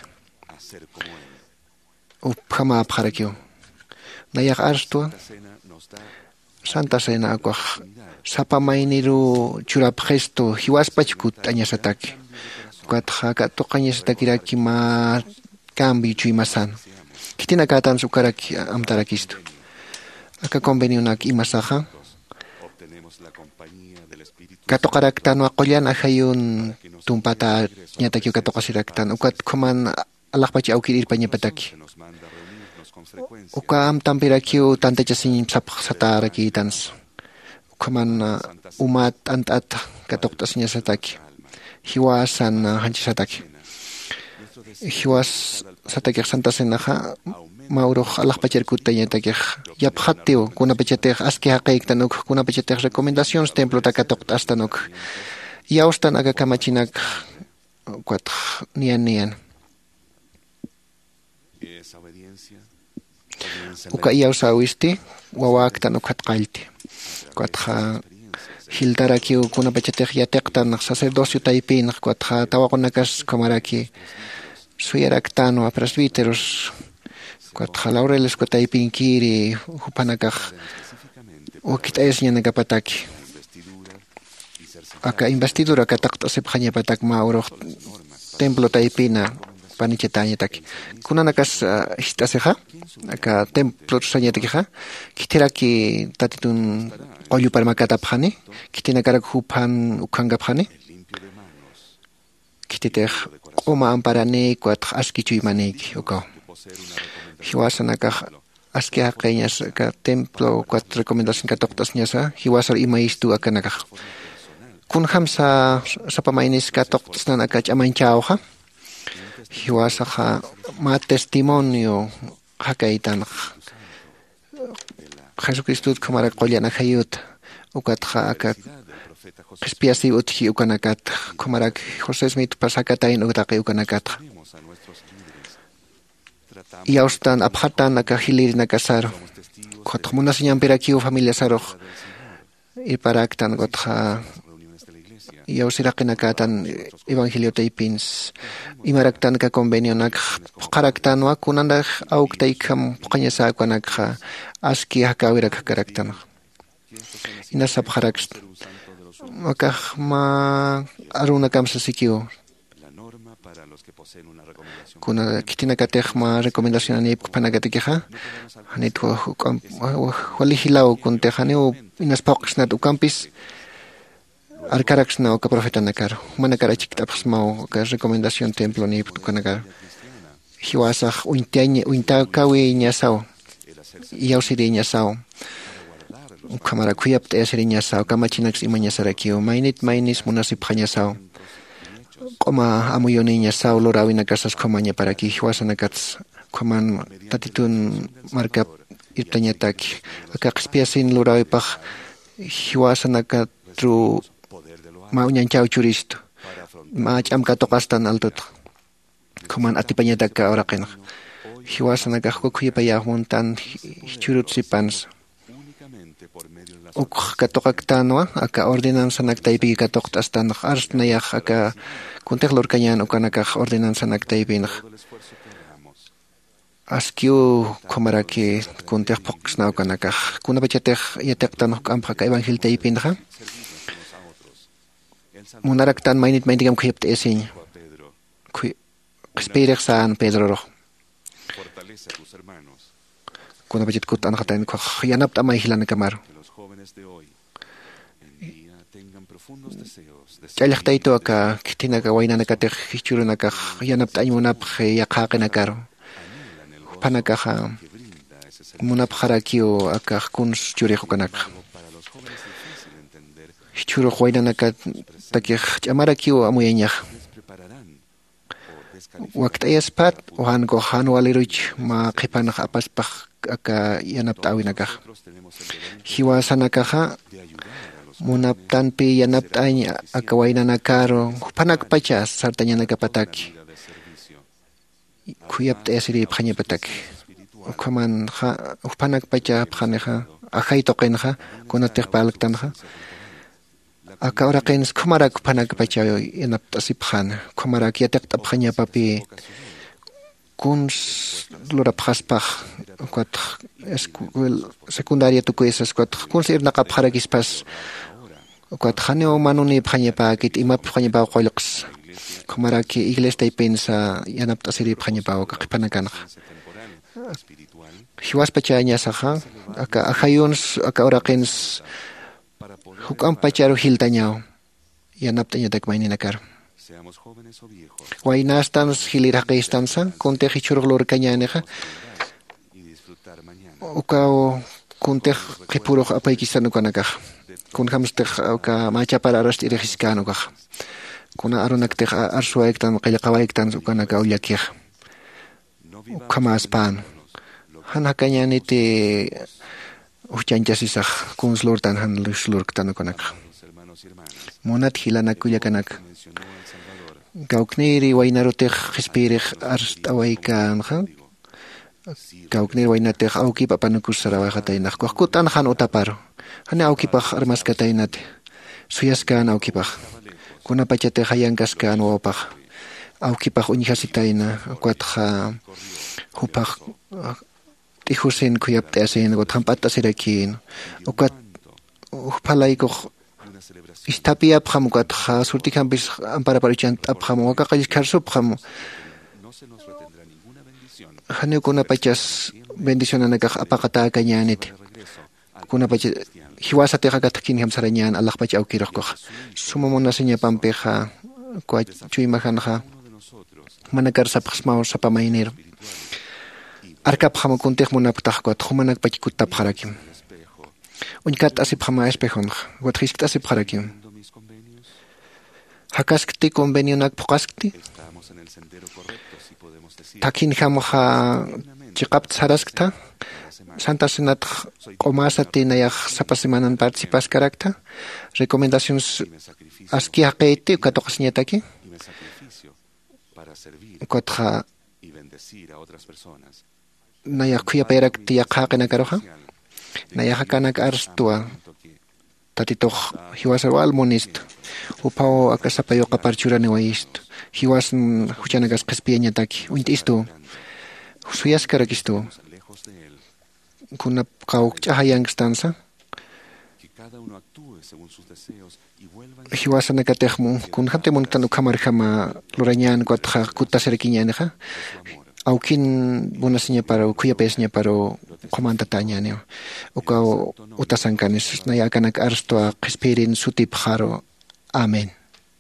u jama pjarakio nayaq arsto Santa Cena akwaj sapamainiru churap gesto hiwaspachkut añasataki kwatja katoqañasatakiraki ma cambio chuimasan kitina katan sukaraki amtarakisto aka convenio nak imasaja katoqaraktan waqollan ajayun tumpata ñatakio katoqasiraktan ukat kuman alaqpachi awkirir pañapataki uka am tampirakiu tantachasin sapsataaraki tans ukaman umat antat katoktasnya sataki hiwasan hanchisataki hiwas sataki Santa Cena mauro alaqpacharkuta ñataki yaphattiu kunapachatej aski haqayk tanuk kunapachatej recomendaciones templo takatoktas tanuk yaustan aga kamachinak kwat nian nian uka iausawisti wawaktan ukat qalti kwatja hiltaraki kuna pachatej yateqtan sacerdocio taipin kwatja tawaqunakas kamaraki suyaraktano a presbíteros kwatja laureles ko taipin kiri hupanakaj ukitayas ñanakapataki aka investidura kataqtasip qañapatak mauro templo taipina panichetanyataki kunanakas hitaseja aka templo sañatakija kitiraki tatitun qollu parmakatapjani kitinakarak hupan ukangapjani kititej q'uma amparani kwat askichuymaniki uka hiwasanakaj aski haqeñas aka templo kwat recomendación katoqtas ñasa hiwasar imaistu akanakaj kun hamsa sapamainis katoqtasnan aka ch'amanchawja hiwasaja ma testimonio hakaitan Jesucristo kamara qollana hayut ukatja aka qespiasi utji ukanakat kamara José Smith pasakatain utaqi ukanakat yaustan abhatan aka hilirina kasar qotmuna siñampirakiu familia saroj iparaktan gotja yausiraqinakatan evangelio taipins imaraktan ka convenio nak qaraktan wa kunanda auktaikam qañasa kuanak aski hakawira karaktan inasab kharaks maka ma aruna kam sasikio kuna kitina katej ma recomendación ani panagatikha hanitwa walihilaw kuntejani inaspaqsnat ukampis Arkaraxna o profeta nakar manakara chiktapx mau ka recomendación templo ni tukanakar hiwasaj uintañe uintakawi ñasao yausiri ñasao kamara kuyapta yasiri ñasao kamachinax imañasarakiu mainit mainis munasip ñasao qoma amuyoni ñasao lorawina kasas komaña para ki hiwasanakats koman tatitun marka irtañataki aka qspiasin lorawipaj hiwasanakat tru ma uñanchau churisto ma chamka toqastan altut kuman atipañataka oraqina hiwasanaka kuyapaya juntan churutipans uk katokaktanwa aka ordenanza naktaypi katoqtastan arsnayaq aka kuntejlor kañan ukanaka ordenanza naktaypin askiu komaraki kuntejpoqsna ukanaka kunapachatej yateqtan qampqa evangel taypinja munaraktan mainit maintigam kuyapta esin qspirek san Pedro ro kuna pachit kut anqatan ko yanapta mai hilana kamar ch'allaqtayto aka kitinaka waynanakatej hichurunaka yanapt'añ munapaq yaqaqinakaro panakaja munapaq harakiw aka kuns churiq kanaka hichuruq waynanaka takej ch'amarakiw amuyañaj wakt'ayaspat uhanko hanwaliruch ma qipanaq apaspaq aka yanapt'awinakaj hiwasanakaja munaptanpi yanapt'añ aka waynanakaro panakpacha sartañanakapataki khuyapt'ayasiri phañapataki ukhaman ja panakpacha phaneja ajaytoqinja kunatej palaktanja aka oraqenis khumarak panakpacha yanapt'asi phana khumarak yataqta phañapapi kuns lura phaspaq kwat escuela secundaria tukuisas kwat kuns irnaqa pharakispas kwat khaneo manuni phañapa kit imap phañapa qoyliqs khumaraki iglesia pensa yanapt'asiri phañapa qipanakanqa hiwaspacha ñasaqa aka ajayuns aka oraqenis huk'an pacharo hiltañaw yanapt'añatak mayninakar waynastans hiliraqaystansa kuntej ichuruq lurkañaneja ukaw kuntej qipuruq apaykisanukanakaj kunhamstej uka machapara arashti iriqiskanukaj kuna arunaktej arsuwayktan qillqawayktan ukanaka ullakij ukhamaspan hanakañaniti uchanchasisaj kunslurtan hanluslurktanukanaka munat hilanakullakanaka Gaukniri waynarutej qispirij arst'awaykanja Gaukniri waynatej awkipa panukussarawaykataynaj kutan han utaparo hani awkipaj armaskataynate suyaskan awkipaj kunapachatej hayankaskan wawapaj awkipaj uñijasitayna kuatja hupaj tijusin khuyapt'asin hamp'at'asirakin ukat uphalaykuj istapiyapqam ukwatja surtijampis amparaparuchant'apqam waqaqallis kharsupqam haniukunapachas bendicionanakaj apaqatakañanit kunapacha hiwasatej akatqkinjam sarañan alaqpacha awkiraqkuj sumamunasiñapampiqa chuyimajanja manakarsapaq mausapamaynir arkapqam kuntej munaptaq kuat humanakpacha kutapqarakim uñkat asipqama espejonqa watqiskt asipqarakim hakaskti convenionak puqaskti takinjamqa chiqapt saraskta Santa Senat qomasati nayaq sapa semanan participaskarakta recomendaciones aski haqayti ukatoqasñataki ukatqa nayaq khuyapayrakti yaqaqinakaroqa nayaqakanak arstua tatitoq hiwasarwa almonist upaw akasapayoqa parchurani wayist hiwasan huchanakas qispiyañataki unt'istu suyaskarakistu kunap qawch'ahayankistansa hiwasanakatejmu kunhantemuntan ukhamarjama lurañan kuatqa kutasirikiñaneja awkin bunasiña para khuyapayasña para qomantatañaneo uka utasankanis nayakanak arstua qispirin sutipqaro amén.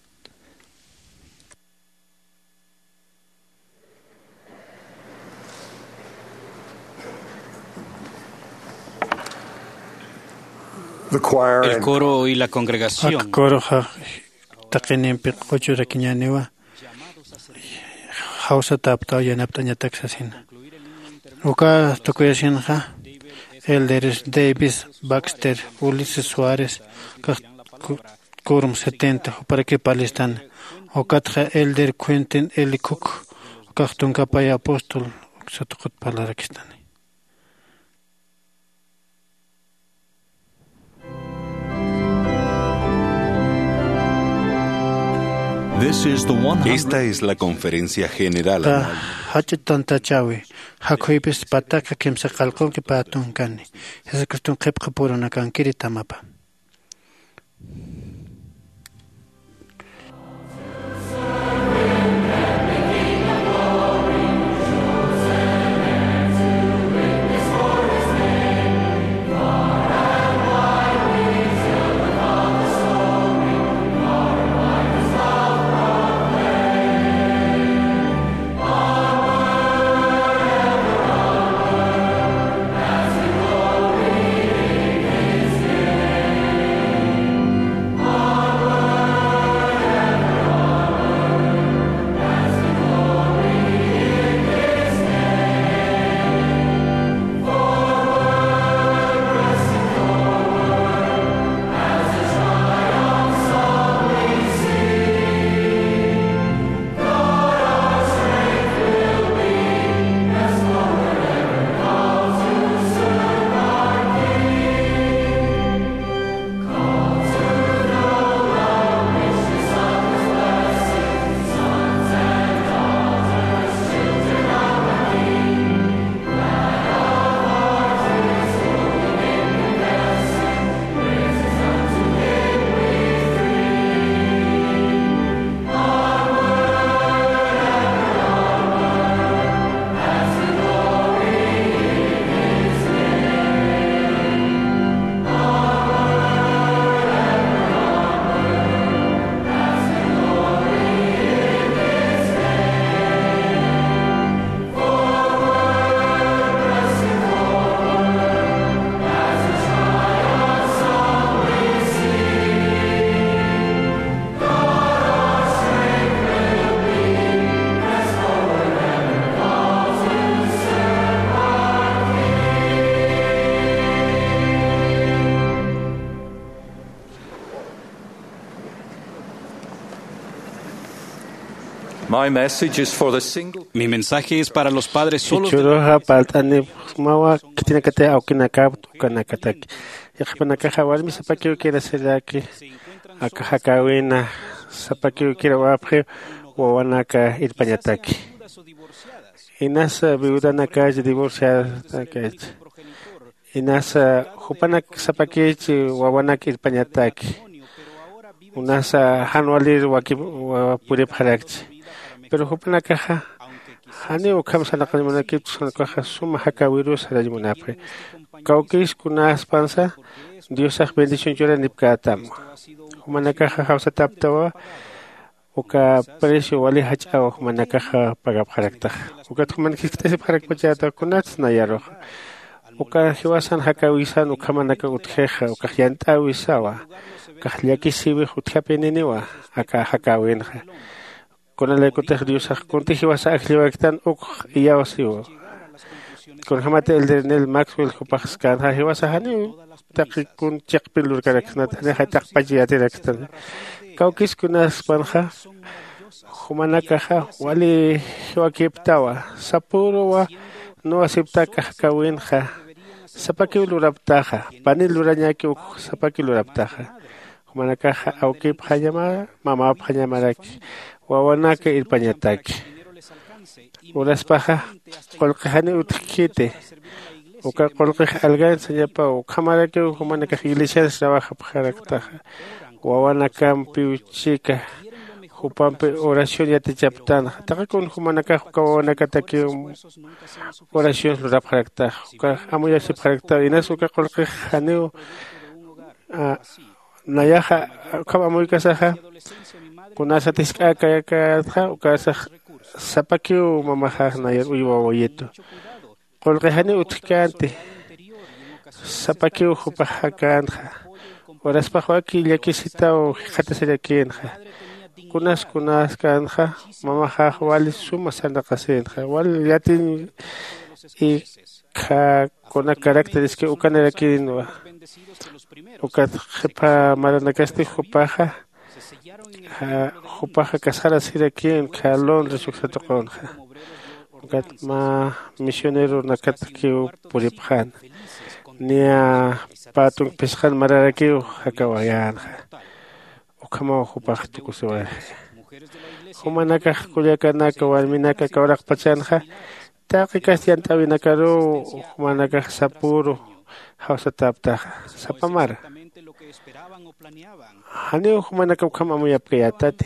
El coro y la congregación Elders Davis, Baxter, Ulises Suárez, Quorum setenta, para que Palestán, Ocatja Elder Quentin Eli Cook, Ocatun Capaya Apóstol, Oxatocot Palarakistan. Esta es la conferencia general anual. Mi mensaje es para los padres solos. Inasa viuda na calle divorciada na calle. Inasa hupanak sapakich wawanak irpañataki. Unasa hanualir waki wapurip harakchi. Pero hupanakaja hani ukam sanakalimunakip sanakaja suma hakavirus harajimunapre. Kaukis kunas pansa Diosach bendición llora nipkatam. Humanakaja hausa taptawa uka precio wali hachaw humanakaja pagap harakta. Uka tumankistasi harak pachata kunats nayaro. Uka hiwasan hakawisan uka manaka utjeja uka yanta wisawa. Kahlaki sibi utjapeniniwa aka hakawinja. Con el ecotej Diosach contigiwasa akliwaktan uk iyawasiwo. Con hamate el del Maxwell Hupaskan hiwasa hani taki kun chakpilur karaknat hani hatak pajiyati rakstan. Kaukis kunas panja humanakaja wali hiwakiptawa sapuro wa no aceptaka kawinja sapaki luraptaja pani luranyaki uk sapaki luraptaja humanakaja aukip hajama mama hajamaraki wawanaka irpañataki uraspaja kolqajani utkite uka kolqaj algan señapa ukamaraki humanakaja iglesias trabaja pajaraktaja wawanaka piuchika Jupampe oración ya te chaptan. Taka con humanaka kawana kataki oración rap harakta. Ka amuya se harakta inas uka kolke haneo nayaha kama amuy kasaha kunasa tiska kaya ka uka sapaki mamaha nayar uywa wayeto. Kolke haneo utkante sapaki hupahakanja. Oras pahwaki yakisita o hataserekenja. Kunas kunas kanja mamaja wali suma sana kasenja wali yatin y ka kona caracteres ukanera kinwa ukat jepa maranakasti jupaja jupaja kasara sirakin kalon resuxatokonja ukat ma misionero nakatki puripjan nia patung pesjan mararaki hakawayanja Kama hupach tukusuwa. Humanaka kuliakanaka walminaka kaurak pachanja. Taki kastian tawi nakaru humanaka sapuro hausa taptaja. Sapamara. Hani humanaka kama muyapkayatate.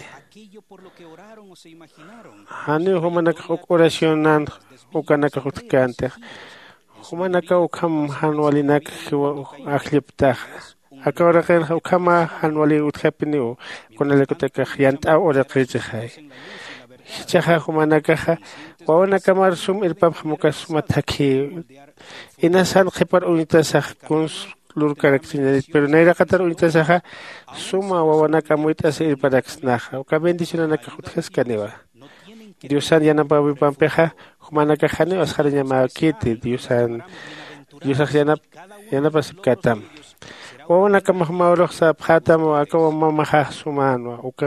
Hani humanaka oracionan ukanaka hutkante. Humanaka ukam hanwalinak akhliptaja. Akawara ken ukama hanwali utkapiniu con el ecoteka yanta ora qijai chaha humanaka wawana kamar sum irpam mukas mataki inasan khipar unitasah kun lur karaktinit pero naira qatar unitasah suma wawana kamuitas irparaksnaha uka bendición anaka hutkas kanewa Diosan yana bawi pampeja humanaka khani asharnya makiti Diosan Diosan yana yana pasipkatam Wawana kamahmaurok sa phatam wa ka mamaha suman wa uka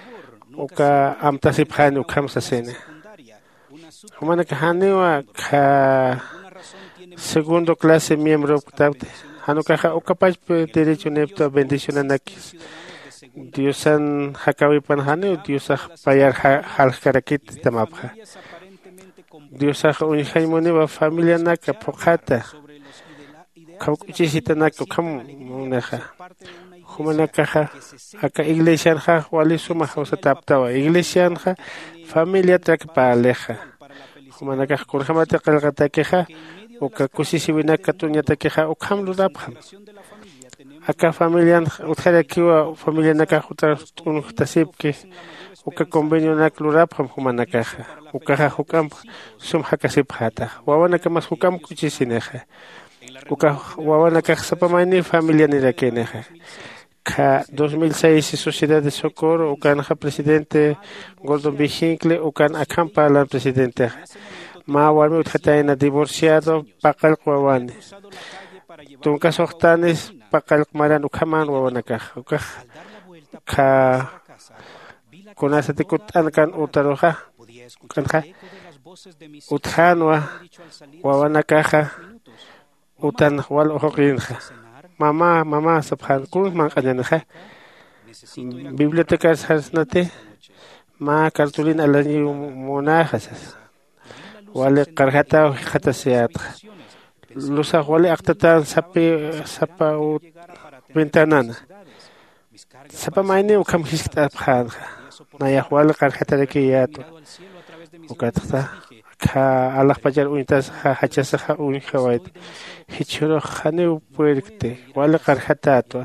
uka amtasip khan ukam sa sene humana kahani wa ka segundo clase miembro tabte hanuka uka pach derecho nepto bendición anakis Diosan hakawi panhani Diosah payar hal karakit tamapha Diosah unihaimoni wa familia naka pokhata Kaukuchisita nako kam munaja. Humanakaja aka iglesia ja wali suma hausa taptawa. Iglesia ja familia trak paaleja. Humanakaja kurhamata kalgatakeja uka kusisiwinaka tunyatakeja ukam ludapjam. Aka familia utjara kiwa familia naka hutar unhtasipke uka convenio nak ludapjam humanakaja. Ukaja hukam sum hakasipjata. Wawanaka mas hukam kuchisineja. Uka wawana ka sapamani familia ni la keneja. Ka dos mil seis Sociedad de Socorro ukan ha presidente Gordon B. Hinckley ukan acampa la presidente. Ma walme utjataina divorciado pakal kwawani. Tunka sohtanes pakal maran ukaman wawana ka. Uka ka kunasati kutankan utaroja kanja utjanwa wawanakaja utan wal ojoqinja mamá mamá sabjan kun man qananja biblioteca hasnate ma cartulina alani monajas wale qarjata jata seat lusa wale aqtatan sapi sapa ventanana sapa maini ukam hiskta phanja naya wale qarjata rekiyato ukatata ka Allah pajar unitas hachasa un khawait hichuro khane puerte wale qarjata to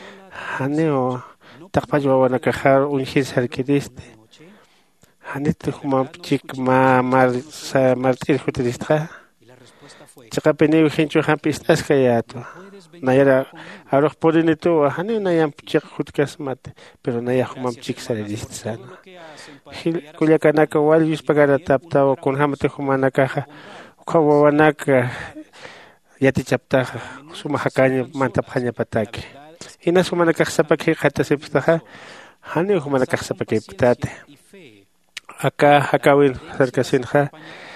haneo taqpaj wawana kajar un hisar kidiste hanit humam chik ma mar sa martir jutistra chiqa pene hinchu hampistas kayato nayara aroj porinito hani nayam chik jutkas mate pero naya humam chik saredistra kulia kanaka wal yus pagara tapta o kun hamate humana kaja kawawanaka yati chapta suma hakanya mantapanya patake ina sumana kaxapaki qatasiptaja hani humana kaxapaki ptate acá acabin cercasinja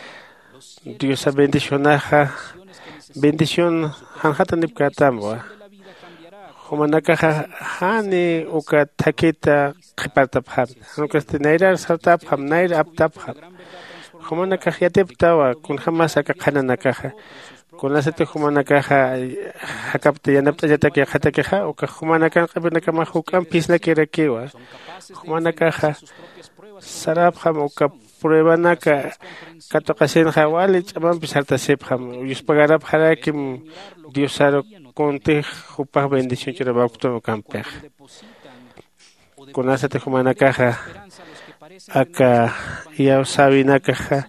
Dios bendicionaja bendición hanjatanip katamwa humanakaja hani uka takita qipartaphan anukaste naira sartaphan naira aptaphan humanakaja yatiptawa kun jamás aka qananakaja kunasate humanakaja hakapte yanapta yataki khatakeja uka humanakan qabinaka mahukan pisna kirakiwa humanakaja sarabham uka pruebanaka katoqasin hawali chaman pisarta sepham yuspagarab harakim diosaro conte jupa bendición chirabauto camper kunasate humanakaja aka ya sabinakaja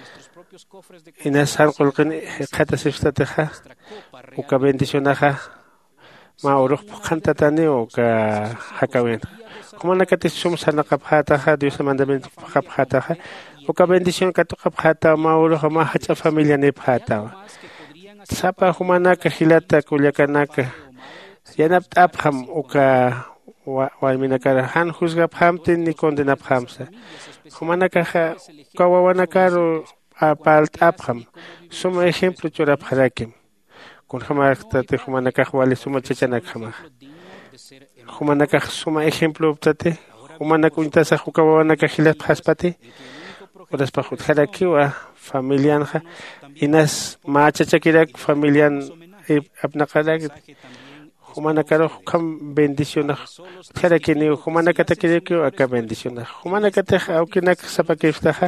inasan qulqin qatasiftateja uka bendicionaja ma uruq qantatani uka hakawen humanakati sumsana qabhataja Dios mandamiento qabhataja uka bendición katu qabhata ma uruq ma hacha familia ne phata sapa humanaka hilata kulyakanaka yanaptapam uka walminakara han juzga phamtin ni condena phamsa humanaka kawawanakaro apaltapam suma ejemplo chora pharakim kun hamakta te humanaka wali suma chachanakama humanaka suma ejemplo tate humanaka untasa hukawanaka hilat haspate oras pahut harakiwa familianja inas ma chachakirak familian apnakarak humanaka hukam bendición harakini humanaka takirikyo aka bendición humanaka te aukinak sapakiftaja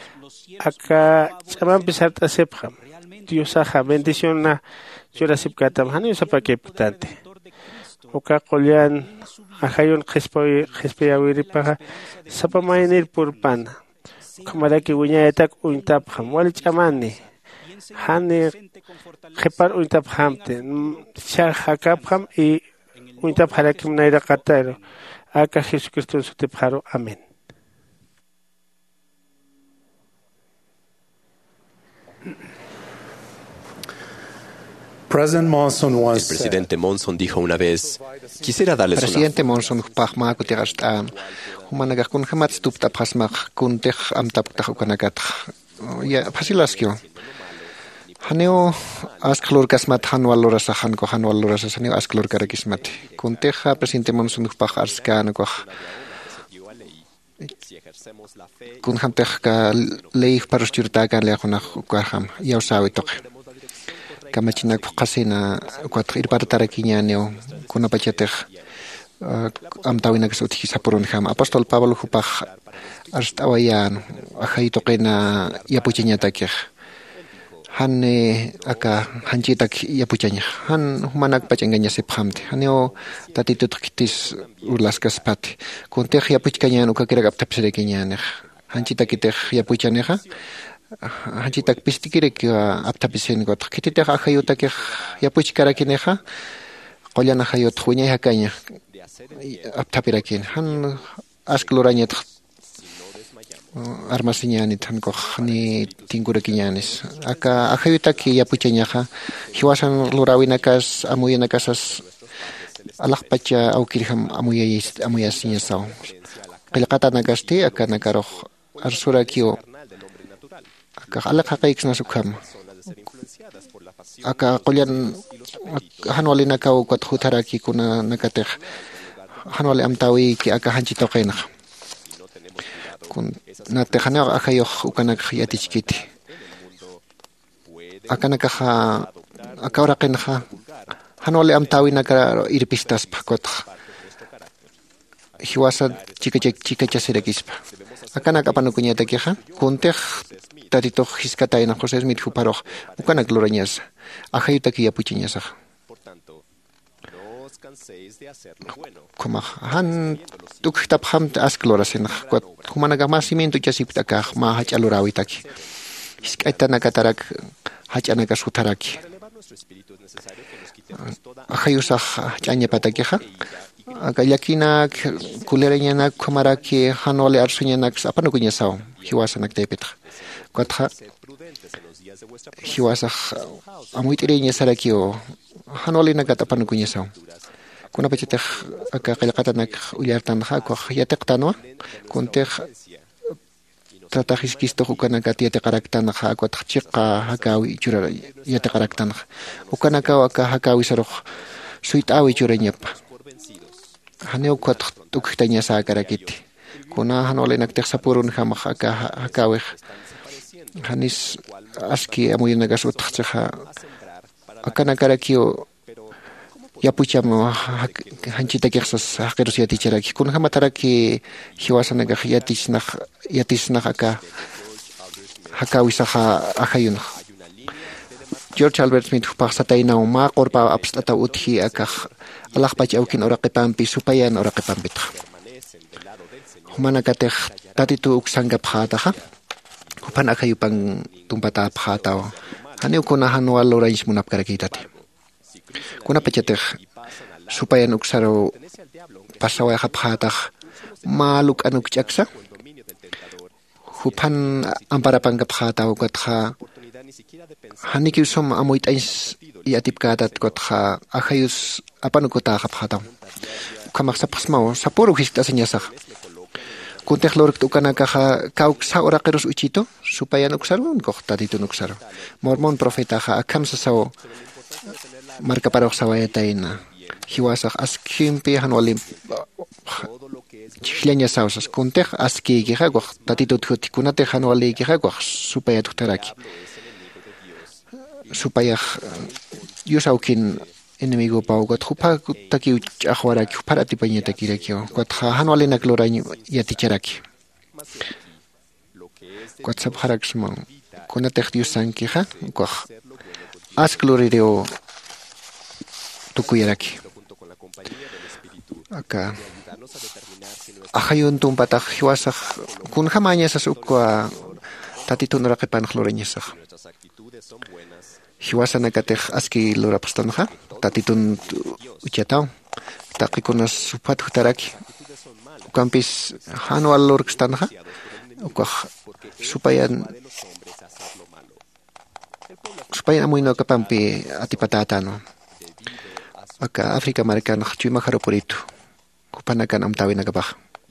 aka chaman pisarta sepja Diosaja bendición na churasip katam hani sapakiptante uka qolyan ahayun qispoy qispiyawiripaja sapamaynir purpana kamaraki wiñayatak uintapjam wali chamani hani qipar uintapjamte chahakapjam y uintapjarakim nayra qataro aka Jesucristo sutipjaro amén. El presidente Monson dijo una vez, quisiera darles una... Presidente Monson pachma kutirastan humanaga kun hamat stupta pasmak kun tech amtap tahukanagath ya fasilaskio haneo asklor kasmat hanwalora sahan ko hanwalora sahaneo asklor karakismat kun tech presidente Monson pach arskan ko kun ham tech ka leih parustirtagan le khona ukaham yaw sawitok kamachinak qasina kwat irpartarakiñaneo kuna pachatek amtawinak suthi sapurun ham apostol Pablo hupaj arstawayan ajaytoqena yapuchiñatakej han aka hanchitak yapuchaña han humanak pachangaña sephamte haneo tatitutktis urlaskaspat kuntej yapuchkañan ukakirag aptapserekiñanej hanchitakitej yapuchaneja hanchitak pistikirek aptapisen got kititej ajayutakej yapuchkarakineja qollana hayot huñay hakaña aptapirakin han asklurañet armasiñanit hanko ni tingurakiñanis aka ajayutaki yapuchañaja hiwasan lurawinakas amuyanakasas alaqpacha awkirham amuyayis amuyasiñasaw qillqata nagasti aka nakaroj arsurakio aka alqa qaiksna sukham aka qollan hanwali nakaw kwat hutaraki kuna nakatej hanwali amtawi ki aka hanchito qena kun natejana akayo ukanak yatichkiti aka nakaja aka ora qenja hanwali amtawi naka irpistas pakwat hiwasa chika chika chaserakispa akana kapano kunyata keja kuntej tatito hiskata ina José Smith huparoj ukanak lorañas ajayuta ki yapuchiñasa kuma han tuktap ham asklorasen kwat humanaga masimiento chasipta ka ma hachalurawitaki hiskata nakatarak hachanaka sutaraki ajayusa chaña patakeja akayakina kulereñana kumaraki hanole arsuñanak apano kuñasao hiwasanak tepita kwatja hiwasa amuitireña sarakio hanole nakata apano kuñasao kuna pachete aka qillqatanak uyartanja ko yateqtanwa kuntej tatajiskisto ukanaka tiataqaraktanja kwatja chiqa hakawi chura yataqaraktanja ukanaka aka hakawi saroj suitawi churañapa haneo kwat tuktaña sakarakiti kuna hanole nak texapurun hamaj aka hakawej hanis aski amuyinagas utqchaja akana karakio yapucham hanchita kexsas haqiros yaticharaki kuna hamataraki hiwasanaga yatisnaq yatisnaq aka hakawisaja ajayunaq George Albert Smith paxataina uma qorpa abstata uthi aka alaqpach awkin oraqipampi supayan oraqipampita humanakatej tatitu uksanga phataja hupan akayupan tumpata phataw haneu kuna hanwal orange munapkarakitati kuna pachatej supayan uksaro pasawa phata maluk anuk chaksa hupan amparapanga phataw katha haniki som amoit eins yatipkatat kotha ajayus apanu kota khaphatam kamak sapasmao saporo histaseñasa kuntej lork tukana kaja kauksa oraqeros uchito supayan uksarun kohtatitu nuksaro mormon profeta ja akamsa sao marka parok sawayataina hiwasaq askimpi hanwalim chihleña sausas kuntej aski kija koh tatitu thuti kunate hanwali kija koh supaya tuktaraki supaya yusaukin enemigo pau kat hupa taki achwaraki parati pañeta kirakio kat hanwalina kloraño yaticharaki kat sabharaksmo kuna tehdiusan kija koh askloriro tukuyaraki aka ajayun tumpata hiwasaq kun hamañasas ukwa tatitun raqipan khlorañasaq hiwasanakatej aski lorapastanja tatitun uchataw taqikunas supat hutaraki ukampis hanwal lorkstanja ukaj supayan supayan amuino kapampi atipatatano aka Afrika markan chuma haroporitu kupanakan amtawin nakapaj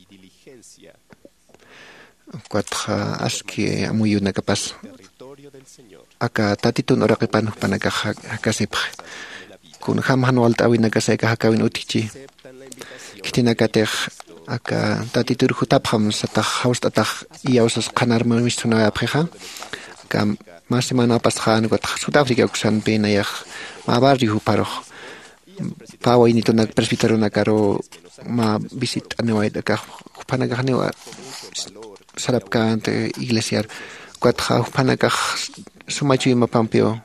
kwatja aski amuyo nakapas aka tatitun oraqipan panaka hakasip kun ham hanwal tawin nakaseka hakawin utichi kitinakatej aka tatitur hutapjam sataj haustataj iyausas qanar mistuna apjeja kam mas semana pasjan kwatja Sudáfrica uksan penayaj mabarri huparoj pawa ini tunak presbiteruna karo ma visit anuai aka panaka hanewa sarapkan te iglesiar kwatja panaka sumachu mapampio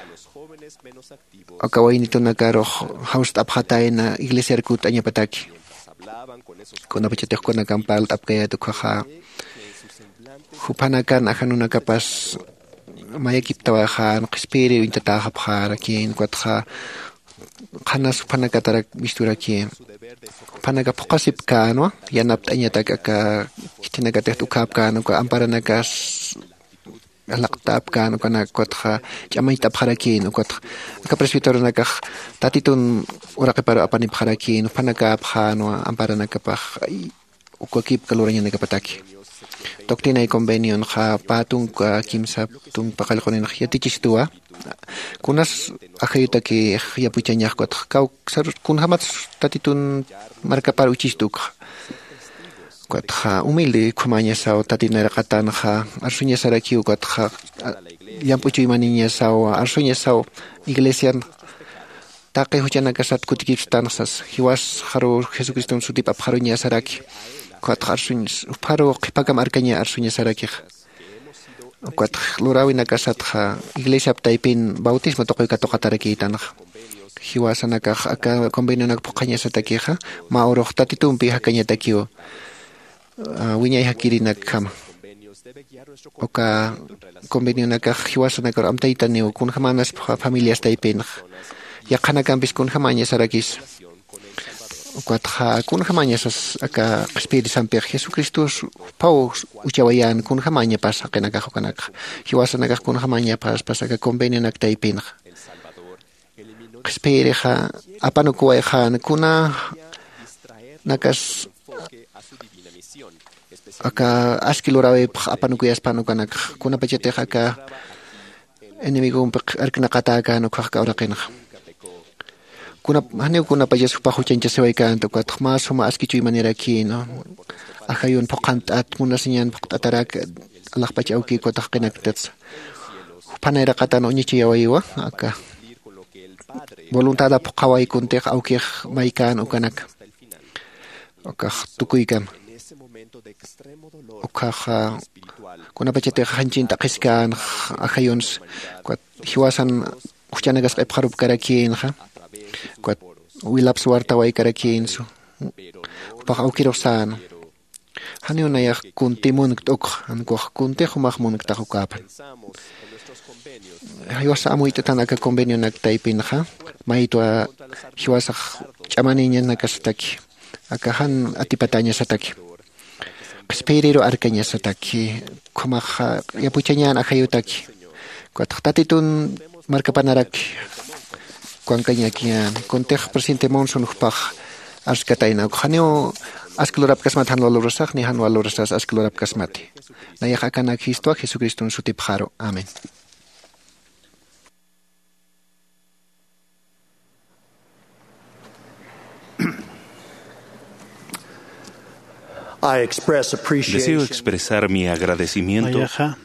akawaini tunakaro haus tapjataina iglesiar kut aña pataki kuna pachatej kuna kampal tapkaya tukhaja hupanakan ajanuna kapas mayakip tawajan qespere intataja pjarakin kwatja qanas hupanakatarak misturaki hupanaka pqasip kanwa yanap añatak aka kitinakatej tukapkan ko amparanakas alaqtap kan kana kotja chamay tapjarakin kotja aka presbiteronaka tatitun oraqiparo apani pjarakin panaka pjano amparanaka paj ukakip kaluraña nekapataki. Doctrina y convenio ja patun kimsa tun pakalkonin yatichtua. Kunas ajayuta que yapuchañaj kwat kau kun hamat tatitun marca para uchistuk. Kwat ha humilde kumaña sao tatinera katan ha arsuña sarakiu kwat ha yampuchu imaniña sao arsuña sao iglesia taqi huchana kasat kutikipstansas hiwas haru Jesucristo sutip abharuña saraki. Kwat arsuña paro qipakam arkaña arsuña saraki. Kwat lurawina kasat ha iglesia taipin bautismo tokoy katokataraki tanaj. Hiwasanaka aka convenio nak pokaña satakiha ma oroh tatitumpi hakaña takiu. Wiñay hakiri nakam. Oka convenio nak hiwasanaka amtaitaneu kun hamanas familias taipin. Yaqana kampis kun hamaña sarakis. Kwat ha kun hamaña sas aka Espíritu Santo Jesucristo pau uchawayan kun hamaña pas akenaka hokanak. Hiwasanaka kun hamaña pas pas aka convenio nak taipin. Espíritu ha apanukuay han kuna nakas aka askilurawe apanukuyas panukanak kuna pachete aka enemigo arknaqata no khaka oraqina. Kuna haneu kuna pajas pahuchancha sewaikan to kwatma suma askichu manera ki no akayun pokant at munasinyan pokatarak Allah pachauki kotaqqinak tats panera kata no nyichi yawaiwa aka voluntad pokawai kuntek auki maikan ukanak aka tukuikam aka kuna pachete hanchin taqiskan akayuns kwat hiwasan huchanagas qepqarup karakin ha kwat wilap suarta wai karakin su pa aukirosan haneu nayak kuntimun tok an ko kunte khumah mun takukapan hiwasa amuita tanaka convenio nak taipin ha maitwa hiwasa chamaniña nakastaki akahan atipatanya sataki Espiriro arkaña sataki khumah yapuchañan akayutaki kwat tatitun markapanarak kuankaña kian kontej presidente Monson upaj askataina haneo asklorap kasmat han valorosaq ni han valorosas asklorap kasmati nayak akana Cristo Jesucristo sutipjaro amén. Deseo expresar mi agradecimiento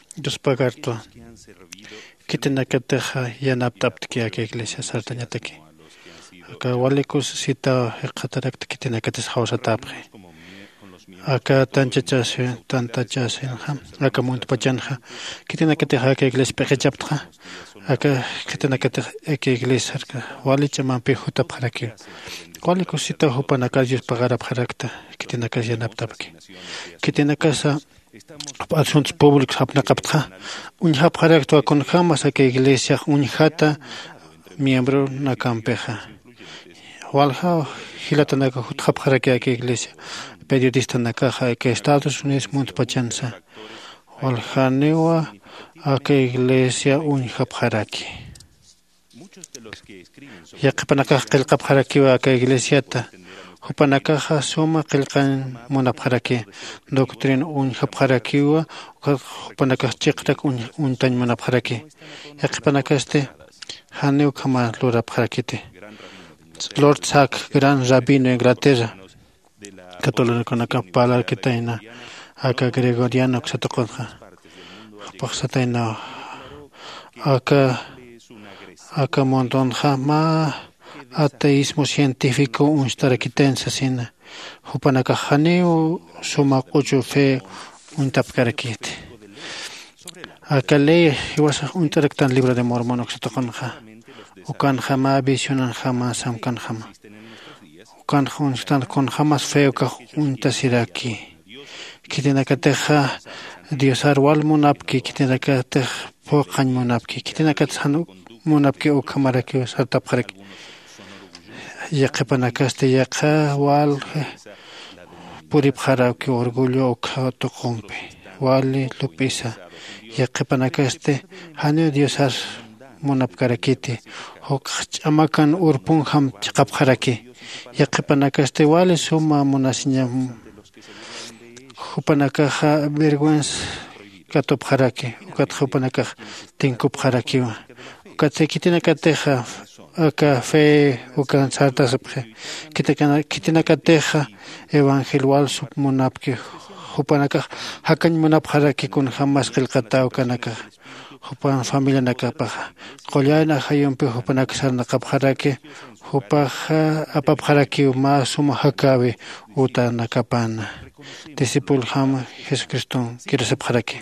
Kitenakateja yanaptaptki aka iglesia sartañataki. Aka walikus sita qatarakta kitenakates hawsatapqi. Aka tanchachasi tantachasi aka muntpachanja kitenakateja aka iglesia peqechaptqa. Aka kitenakateja aka iglesia walichamanpi hutapqaraki. Walikus sita hupanakajis pagarapqarakta kitenakas yanaptapki. Kitenakasa asuntos públicos hapnaqaptqa unhapqaraktua kunhamas aka iglesia unhata miembro nakampeja walha hilata naka hutqapqaraki aka iglesia periodista nakaja aka Estados Unidos muntpachansa walhanewa aka iglesia unhapqaraki yaqipanakaja qillqapqarakiwa aka iglesiata Hupanakaja suma qillqan munapqaraki doctrina unhapqarakiwa hupanakaj chiqtak untañ munapqaraki yaqipanakaste haneu kama lurapqarakite Lord Sack gran rabino de Inglaterra católico naka palarkitaina aka gregoriano ksatoqonqa paqsataina aka aka montonja ma ateísmo científico unstarakitensa sina hupanaka haneu suma quchu fe untapkarakite akale hiwasa untaraktan libro de Mormón oxatoqonja ukan jama visionan jama samkan jama ukan unstan con jamas feo ka untasiraki kitinakateja diosar wal munapki kitinakatej poqañ munapki kitinakatjanu munapki ukamaraki sartapqaraki Yaqipanakaste yaqa wal puripqaraki orgullo uqhatuqunpi wali lupisa yaqipanakaste haneu diosar munapkarakiti huk ch'amakan urpun ham chqapqaraki yaqipanakaste wali suma munasiña hupanakaja vergüenza katopjaraki ukat hupanakaj tinkupjarakiwa ukat sekitinakateja aka fe ukan sartasapje kitinakateja evangelual submunapki hupanakaj hakan munapjaraki kun jamás qilqata ukanakaj hupan familia nakapaja qollana hayumpi hupanakasar nakapjaraki hupaja apapjaraki ma suma hakabe uta nakapana discípulo ham Jesucristo quiere sepjaraki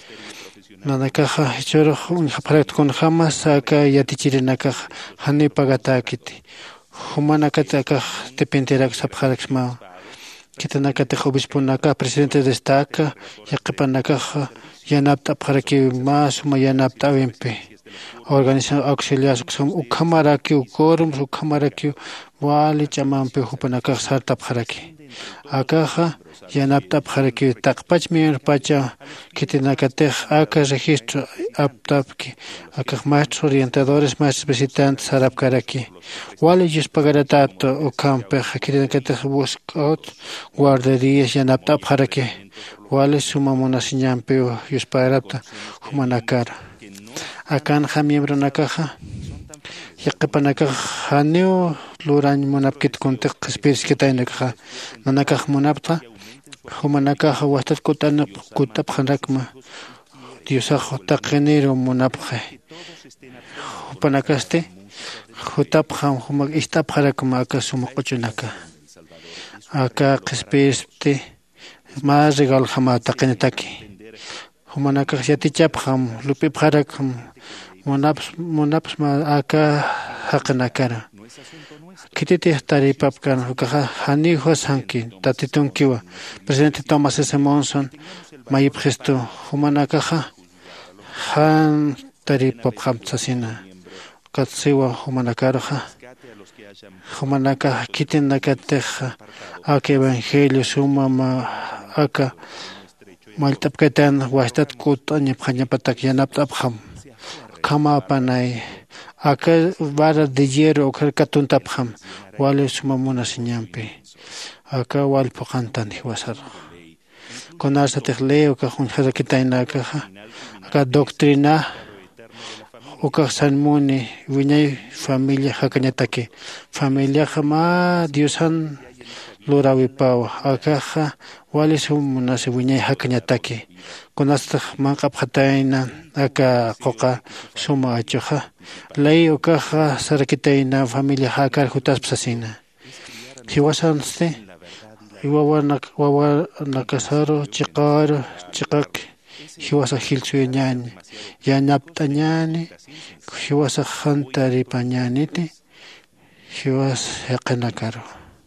nanakaja choro un hapjarat kun jamás aka yatichirinakaj hani pagatakiti humanakataka tepenterak sapjarak ma kitanakate obisponaka presidente destaca yaqipanakaja yanapta apjaraki ma suma yanapta awempe organización auxiliar son ukamaraki ukorum ukamaraki wali chamampe hupanakaj sarta apjaraki akaja yanapta apjaraki taqpach mier pacha kitinakatej aka registro aptapki akaj maestros orientadores maestros visitantes sarapkaraki wali yus pagaratato ukampe kitinakatej buscot guarderías yanapta apjaraki wali suma monasiñampe yus pagarata humanakara akan ha miembro nakaja yaqipanakaj haneo luran munapkit kuntiq espíritus kitaynakaja nanakaj munapta humanakaja wastat kutana kutapjanrakma diosaj taqenero munapja hupanakaste hutapjan humak istapjarakma aka sumuquchunaka aka espíritus más regal jama taqenetaki humanakaj yatichapjam lupipjarakam monaps monaps ma aka haqnakara kititi taripapkan ukaja hani hosanki tatitunkiwa presidente Thomas S. Monson mayip gesto humanakaja han taripapjam tsasina katsiwa humanakaraja humanaka kitinakateja aka evangelio suma ma aka maltapkatan wastat kut anyapjañapatak yanaptapjam kama panay aka vara de hierro katuntapjam wale sumamuna siñampi aka wal poqantan hiwasar konarsa tejleo ka junjara kitainaka aka doctrina uka sanmuni wiñay familia hakañataki familia jama diosan lurawipawa akaja wali sumuna se wiñay hakañataki konasta manqapjatayna aka qoqa suma achuja ley ukaja sarakitayna familia hakar jutaspasina hiwasanste iwawa wawa nakasaro chiqaro chiqak hiwasa hilsuñani yanaptañani hiwasa jantaripañaniti hiwas heqenakaro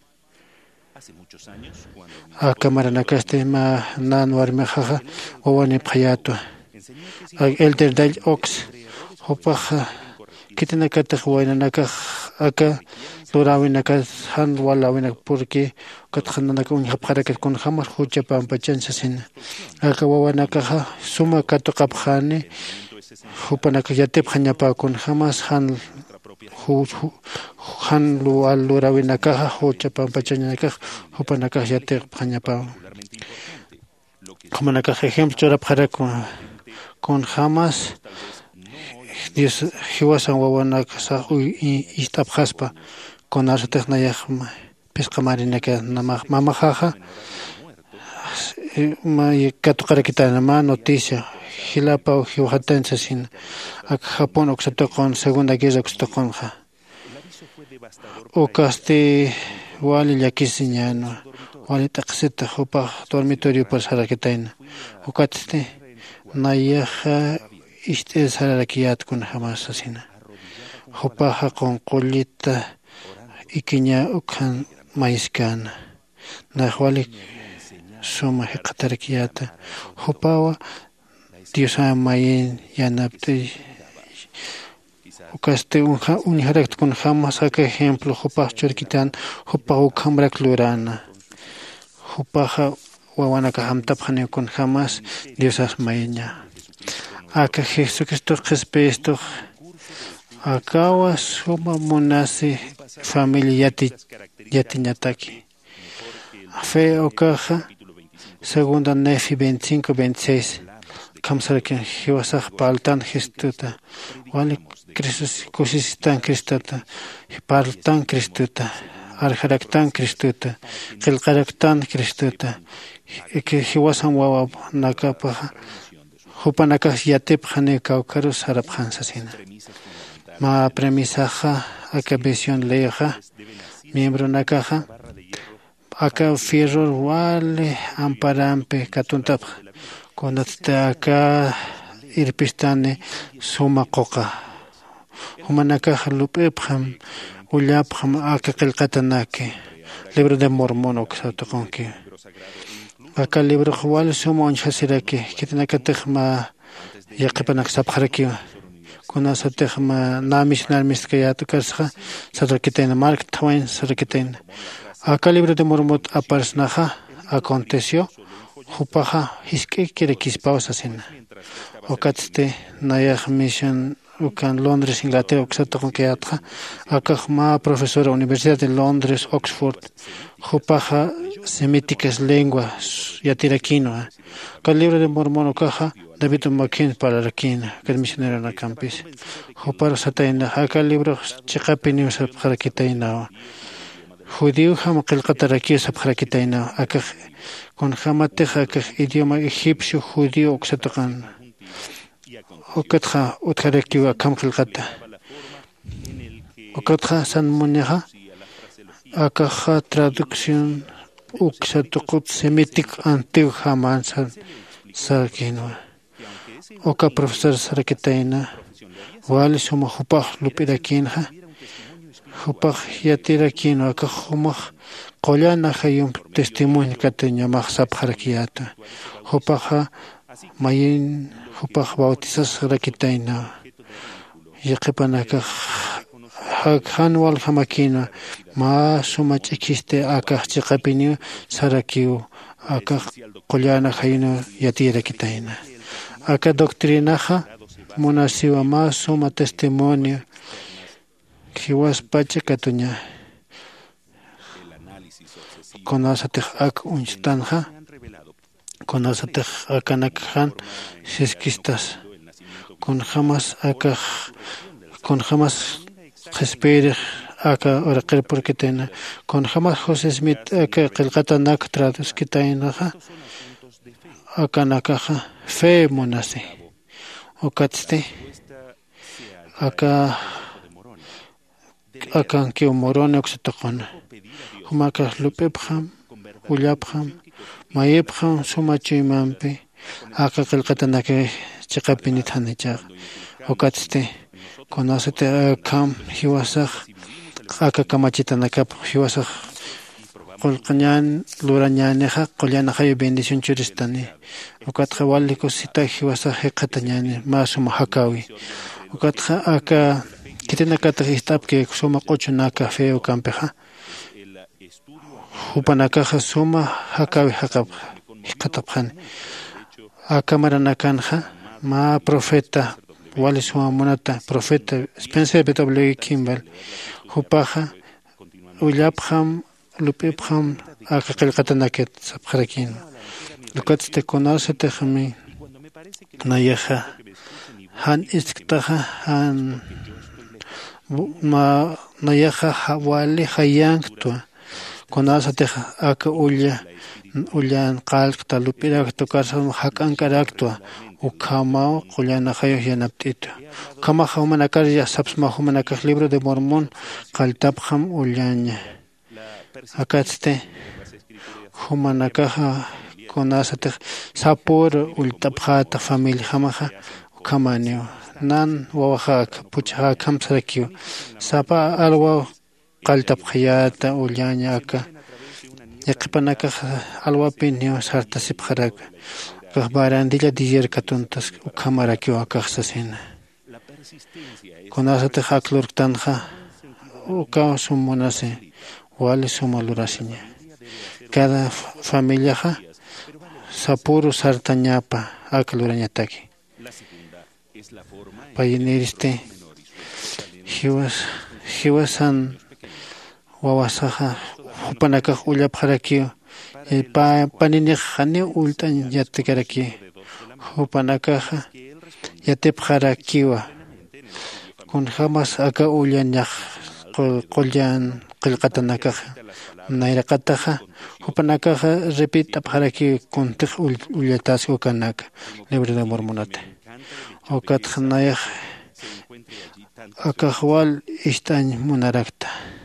a cámara nakaste ma nan warmejaja wawani phayato elder dal ox hopaja kitinakata huaynanaka aka lurawinaka han walawina porque katjananaka unhapjaraka kun jamar hucha pampachansa sin aka wawanaka suma katoqapjani hupanaka yatepjañapa kun jamas han hu han lual lurawinaka hucha pampachanaka hupanaka yatepjañapa humanaka ejemplo chorapjaraka kun jamas Dios hiwasan wawanaka sa istapjaspa con artej nayajma pescamarinaka namaj mamajaja ma katuqarakitana ma noticia hilapa hiwatansa sin ak Japón oxatoqon segunda guerra oxatoqonja o caste wali yakisiñano wali taqsita hopa dormitorio por sarakitaina o kaste nayaja Este es la que con jamás asina. Hopaja con colita y quiña ukan maiscana. Nahuali suma hecatarakiata. Hopawa Dios amayen yanapte. Ukaste un harakt con jamás aka ejemplo. Hopaja chorquitan. Hopaja ukambra clorana. Hopaja wawanaka hamtapjane con jamás Dios asmayenya. Aka Jesucristo Jesucristo akawa suma monasi familia yati yati ñataki fe okaja Segunda Nefi veinticinco veintiséis. Kamsaraki hiwasaq paltan Cristuta. Wali Kristus kusistan Cristuta. Paltan Cristuta. Arjaraktan Cristuta. Qilqaraktan Cristuta. Que hiwasan wawa nakapa. Hupanakas yatip hane kaukarus sarap hansasina. Ma premisaja aka visión leja. Miembro nakaja. Aka fierro wale amparampe katuntap. Cuando está acá irpistane suma coca. Humanaka lupepham ulyapham aka qilqatanake. Libro de Mormón oxato conque. Acá libro wale suma onchasirake. Kitanakatejma yaqipanak sapharaki. Kuna satejma namishnal miskayatu kasha. Sadrakiten Mark Twain sadrakiten. Acá libro de Mormón aparsnaja aconteció. Jupaja hiske quiere quispausa sin okaste nayah mission ukan Londres Inglaterra oxato con que atra akahma profesora Universidad de Londres Oxford Jupaja semíticas lenguas yatiraquino el libro de Mormón okaja David McKean para la quina que el misionero en la campus Jupara sataina acá libro chiqapini para quitaina judío ham qilqataraki para quitaina acá con jamateja que idioma egipcio judío oxatocan okatja utjarekiwa kamqilqata okatja san moneja akaja traducción oxatoqut semitic antiguo jaman san sarkino oka profesor sarakitaina wali suma jupaj lupirakinja jupaj yatirakino akajumaj Qollana hayum testimonio katuña maxsap harakiata. Hupaja mayin hupaj bautizas rakitaina. Yaqipanaka hanwal hamakina ma sumach existe akah chiqapinio sarakiu akah qollana hayino yatira kitaina. Aka doctrinaja monasiwa ma suma testimonio kiwas pacha katuña. Conasatej ak unstanja, conasatej akanakhan, sisquistas, con jamás acá, con jamás respedir acá oraqir porque tena, con jamás José Smith acá qilqatanak tradus kitainaja, acá nakaja, fe monase, okatzte, acá, acá que morone oxitocona. Humakas lupepjam, ulyapjam, mayepjam, sumachimampi, aka qilqatanake chiqapinit hanichaq. Okatzte, conocete kam hiwasaq, aka kamachitanakap hiwasaq. Qulqañan, lurañaneja, qollanajayo bendición churistani. Okatja waliko sita hiwasaq heqatañani, masuma hakawi. Okatja aka kitinakata histapke suma qochunaka feo kampeja. Hupanakaja suma hakawi hakab hikatapjan akamaranakanja ma profeta wali suma monata profeta Spencer W. Kimball hupaja ulyapjam lupipjam akaqilqatanaket sapjarakin lukatste conocete jami nayaja han isktaja han ma nayaja wali hayangtua Conasate aka ulla ullan qalqta lupirak tokarsan hakan karaktua ukama qullana hayo yanaptito kama humanakar ya sapsma humanakar libro de Mormón qaltapjam ullaña akatste humanakaja conasate sapur ultapjata familia hamaja ukamanio nan wawajak puchaja kamsarakio sapa alwa qaltapjayata ullaña aka yaqipanaka alwapinio sartasip jaraka barandilla diyer katuntas ukamarakio akaxasina conasate haklurtanja uka sumonase wali sumalurasiña cada familia ja sapuru sartañapa aklurañataki payiniriste hiwas hiwasan wawasaja hupanakaj ullapjarakio pa panini khani ultan yatikaraki hupanakaja yatipjarakiwa kun jamás aka ullanyaq qollan qilqatanakaja nayraqataja hupanakaja repita pjaraki kuntiq ullatas ukanaka libre de mormonate okat khnayaq akajwal istan munarakta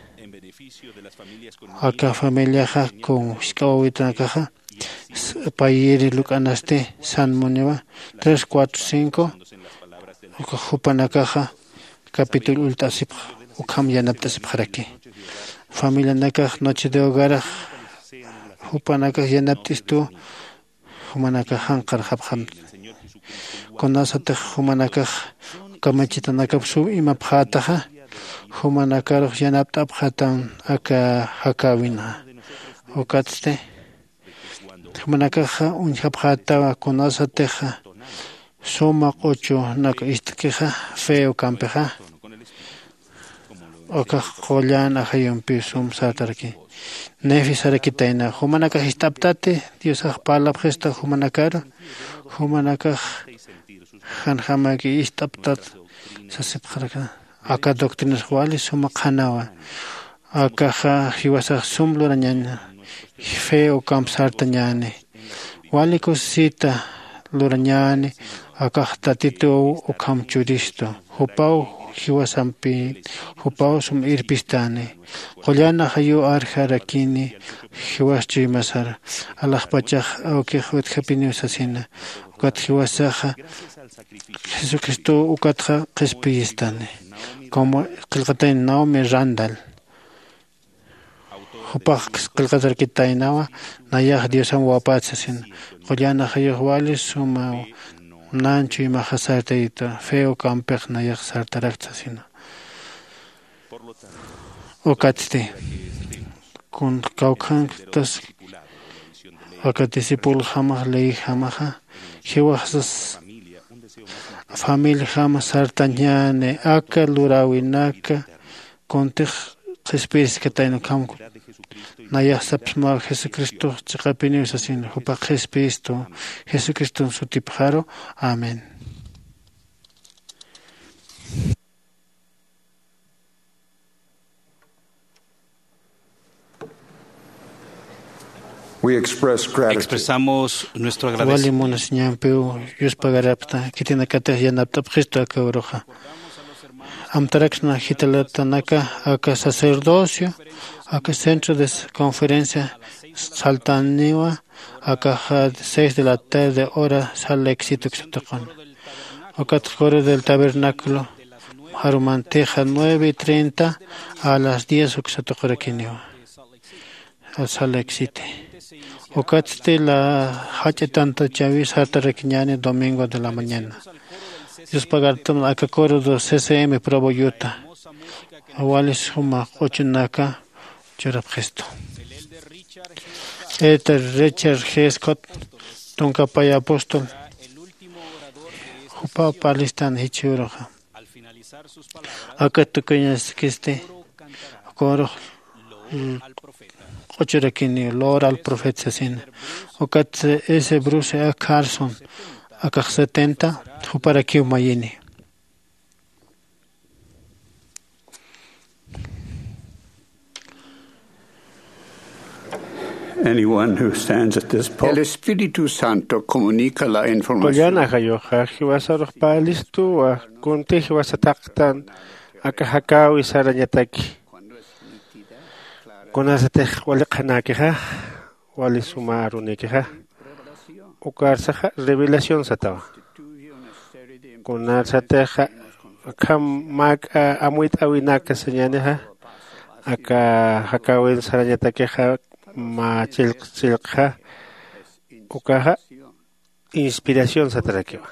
aka familiaja con shkawitanakaja payiri lukanaste san muniwa tres cuatro cinco hupanakaja capítulo ultasip ukam yanaptasip jaraki familia nakaj noche de hogar hupanakaj yanaptistu humanakaj hanqar habham konasatej humanakaj kamachitanakaj su imapjataja humanakaj yanaptapjatan aka hakawina ukatste humanakaj unjapjata konasateja suma ocho nak istkeja feo campeja oka qollan ajayun pisum satarki nefi sarakitaina humanaka istaptate dios ajpalab gesta humanakar humanaka hanhamaki istaptat sasipjaraka aka doctrinas wali suma khanawa aka hiwasa sumlo rañana feo campsartañane wali cosita lurañane aka tatito ukam churisto hupau hiwasampi hupau sum irpistane qollana hayu arjarakini hiwaschi masar alajpachaj auke hut hapini usasina ukat hiwasaja Jesucristo ukatja qespistane como qilqatain Naomi Randall hupaq qilqatarkitainawa nayaj diosam wapatsasin qollana hayu wali suma nanchu ima hasartaita feo campech nayaq sartaraktsasina okatste kun kaukan tas akatisipul hamah lei hamaha hiwasas familia hama sartañane aka lurawinaka kontej qespis kataino kamku nayaq sapsma Jesucristo chiqapini usasina hupa qespisto Jesucristo sutipjaro amén. We express gratitude. Expresamos nuestro agradecimiento. Amtaraxna hitalatanaka aka sacerdocio aka centro de conferencia saltaniwa aka seis de la tarde hora sala éxito xataqan aka coro del tabernáculo harumanteja nueve y treinta a las diez xataqarakinio al sala éxito okatste la hachetanta chavis hatarakiñane domingo de la mañana. Dios pagartum aka coro do C C M Proboyuta. Awalis huma ochunaka chorap gesto. Eter Richard G. Scott tunka pay apóstol. Hupa palistan hichuroja. Aka tukañas kiste coro ochorakini lor al profeta sin. Okat ese Bruce A. Carson aka setenta para que mayini. Anyone who stands at this pulpit. El Espíritu Santo comunica la información. Kollana hayo hajiwasaroj palistu wa kunti hiwasataktan akahakaw isaranyataki. Kunasatej waliqanakiha walisumarunikiha. Ukarsaja revelación satawa. Kunasateja kam mak amuit awinaka señaneja aka hakawin saranyatakeja ma chilqa ukaja inspiración satarakiwa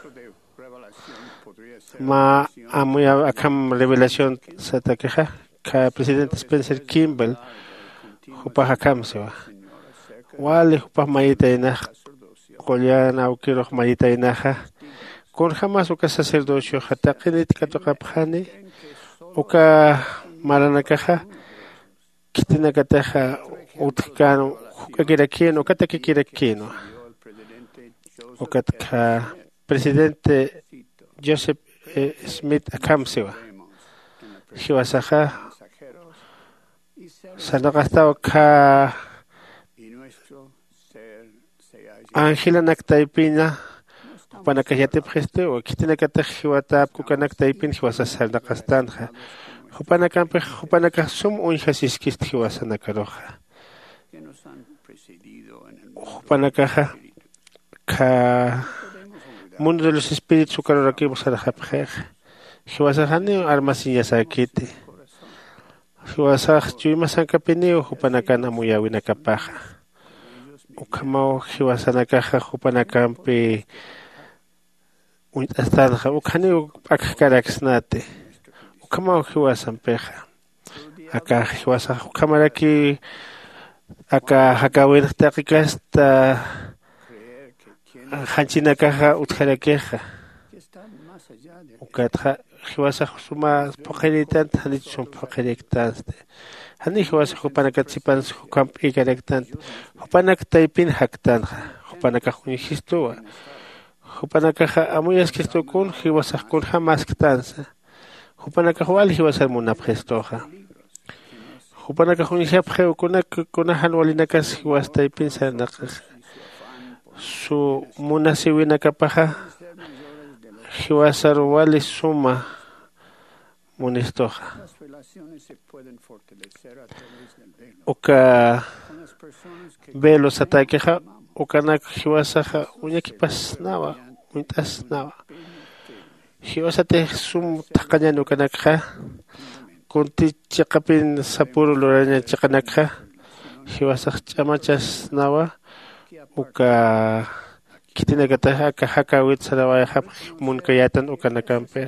ma amuya akam revelación satakeja ka presidente Spencer Kimball hupa hakam sewa wale hupa mayitaina qollana ukiroj mayitainaja con jamás uka sacerdocio hataqinit katoqapjani uka maranakaja kitinakataja utkan Ukakiraquino, Ukatakirakino. Ukatka presidente Joseph eh, Smith Akamsiwa. Hiwasaja Sanagastao ka Ángela Naktaipina Hupanakayatip Gesteo, Kitinakata Hiwatap Kukanaktaipin Hiwasasaldakastanja. Hupanakampe Hupanakasum Unjasiskist Hiwasanakaroja. Hupanakaja Ka Mundo de los Espíritus Ukarorakibus Arajapjej. Hiwasajani Armasinyasakiti. Hiwasaj Chuimasankapinio Hupanakana Muyawinakapaja. Ukamao Hiwasanakaja Hupanakampi Untastanja Ukani Akakaraxnate. Ukamao Hiwasanpeja. Aka Hiwasaj Ukamaraki Aka Hakawintakikasta Hanchinakaja Utkarakeja. Ukatja Hiwasaj Suma Pokeritant Hanichum Pokerictante. Hani Hiwasaj Hupanakatsipans Hukamp Ikarectant. Hupanak Taipin Haktanja. Hupanakajunjistua. Hupanakaja Amuyas Kistokun Hiwasaj Kun Hamasktanza. Hupanakajual Hiwasaj Munapgestoja. Hupanakajunjapje Ukunak Kunahanwalinakas Hiwas Taipin Sanakaj. Su Munasiwinakapaja. Hiwasar wali suma munistoja. Uka velo satakeja ukanak hiwasaja uñakipas nawa untas nawa. Hiwasate sum takañan ukanakja kunti chakapin sapuru luraña chakanakja hiwasaj chamachas nawa uka Kitinakataja kahakawit sarawayahap munkayatan ukanakampe.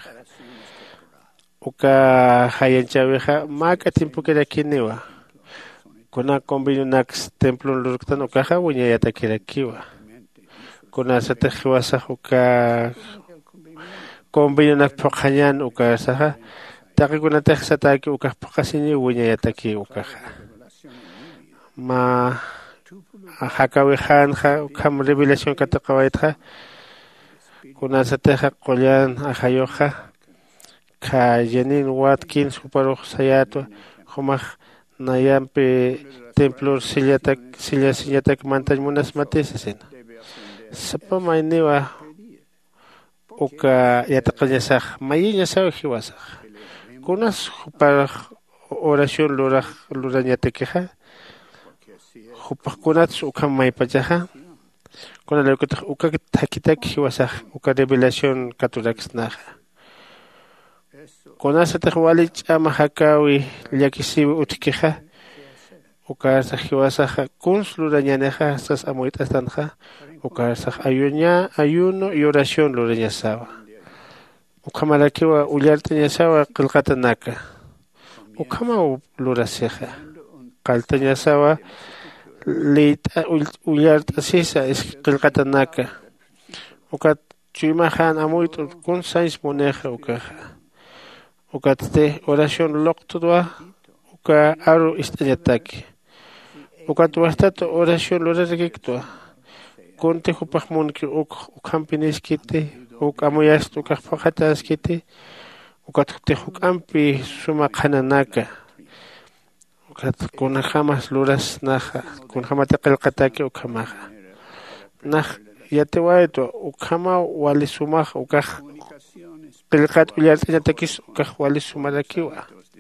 Uka hayanchaweja maka timpukirakinewa. Kuna kombinax templo luruktan ukaja wiñayatakirakkiwa. Kuna satajiwasa uka kombinax pokañan ukasaja. Taki kunataj sataki uka pokasini wiñayataki ukaja. Ma Hakawihan kam revelación katakawaitja kunasateja qollan ajayoja ka Janine Watkins uparo sayato humaj nayampe templo sillatak silla sillatak mantañ munas matesesen sapa mayniwa uka yataqañasaj mayiñasaj hiwasaj kunas upar oración luraj lurañatekeja Hupakunats uka maypachaja. Kuna leukutaj uka takitak hiwasaj uka revelación katuraxnaja. Kuna satajwali ch'ama hakawi llakisiwi utkeja. Uka saj hiwasaja kuns lurañaneja sas amuitastanja. Uka saj ayuña ayuno y oración lurañasawa. Uka malakiwa ullartañasawa qilqatanaka. Ukama luraseja. Qaltañasawa Lita Ullart Sisa es Kilkatanaka. Ukat Chuimahan Amuit Kun Sais Moneja Ukaja. Ukatte oración Loktudwa Uka Aru Istayataki. Ukat Wastato oración Lorekictua. Kunte Hupahmunki Uk Ukampiniskite Uk Amuyast Ukapakataskite Ukat Hukampi Suma Kananaka. Kuna jamás luras naja, kuna jamás te calcataque o camaja. Naj, ya te voy a decir, o cama o ali sumaj, o caj, calcat o ya te quis, o caj o ali sumarakiwa.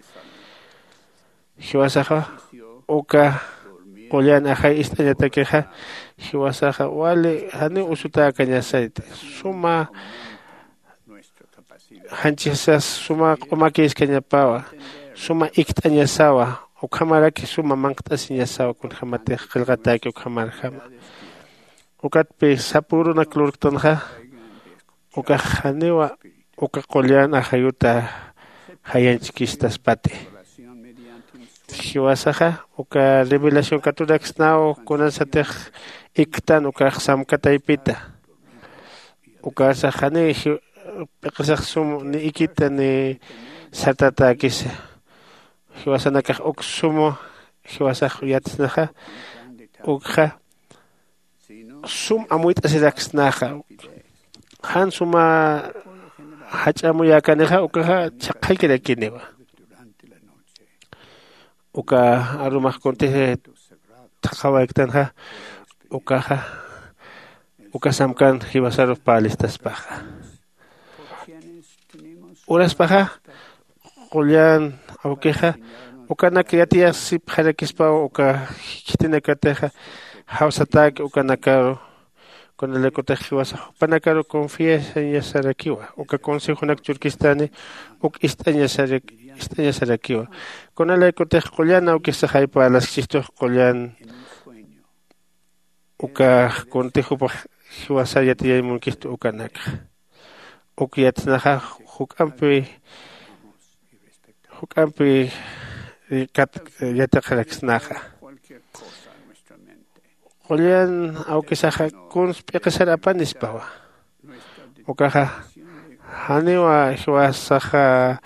Hiwasaja, o ca, o ya naja, esta ya te queja, hiwasaja, o ali, hane usuta cañasaite, suma, hanchesas, suma, oma que es cañapawa, suma ictañasawa. Ukamara que suma mankta sinyasawa kun hamate qilqataki ukamara hama. Ukat pe sapuru na klurktanja. Uka hanewa uka qolyan ahayuta hayanchikistas pate. Hiwasaja uka revelación katuraxnao kunan satej iktan uka samkataipita. Uka sahane peqsaq sum ni ikita ni satata kisa. Hiwasanakaj uksumo hiwasaj yatsnaja ukha sum amuit asiraksnaha han suma hachamuya kaneha ukha chaqay kinewa uka arumah konte taqawaiktanja ukaha uka samkan hiwasaruf palistas paja uras paja qullan aukeja ukana kriatia sip jarakispa uka kitinakateja hausatak ukanakaro con el ecotejiwasa panakaro confiesa en yasarakiwa uka consejo nak turkistani uk istaña sarak istaña sarakiwa con el ecotej qullan auke sajay pa las chistos qullan uka contejo pa hiwasa yatia munkisto ukanak ukyatnaja hukampi hukampi kat yataqraksnaja qullan auke saja kuns piqasarapanispawa ukaja haniwa hiwasaja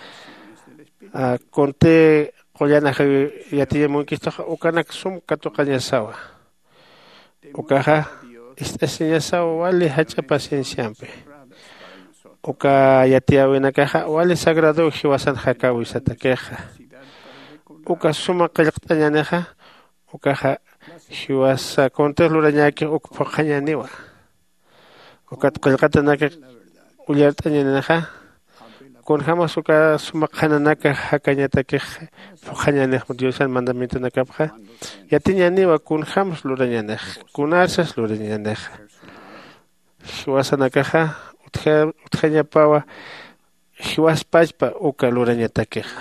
conte qullan yatia munkisto ukanak sum katuqañasawa ukaja istañasawa wale hacha pacienciampe uka yatia winakaja wale sagrado hiwasan hakawi satakeja uka suma qillqtañaneja ukaja hiwasa conte lurañaki ukpaqañaniwa ukat qillqatanaka ullartañaneja con jamás uka suma qhananaka hakañatakeja fuqañanej Diosan mandamiento nakapja yatiñaniwa kun jamás lurañanej kun arsas lurañanej hiwasanakaja utjañapawa hiwaspachpa uka lurañatakeja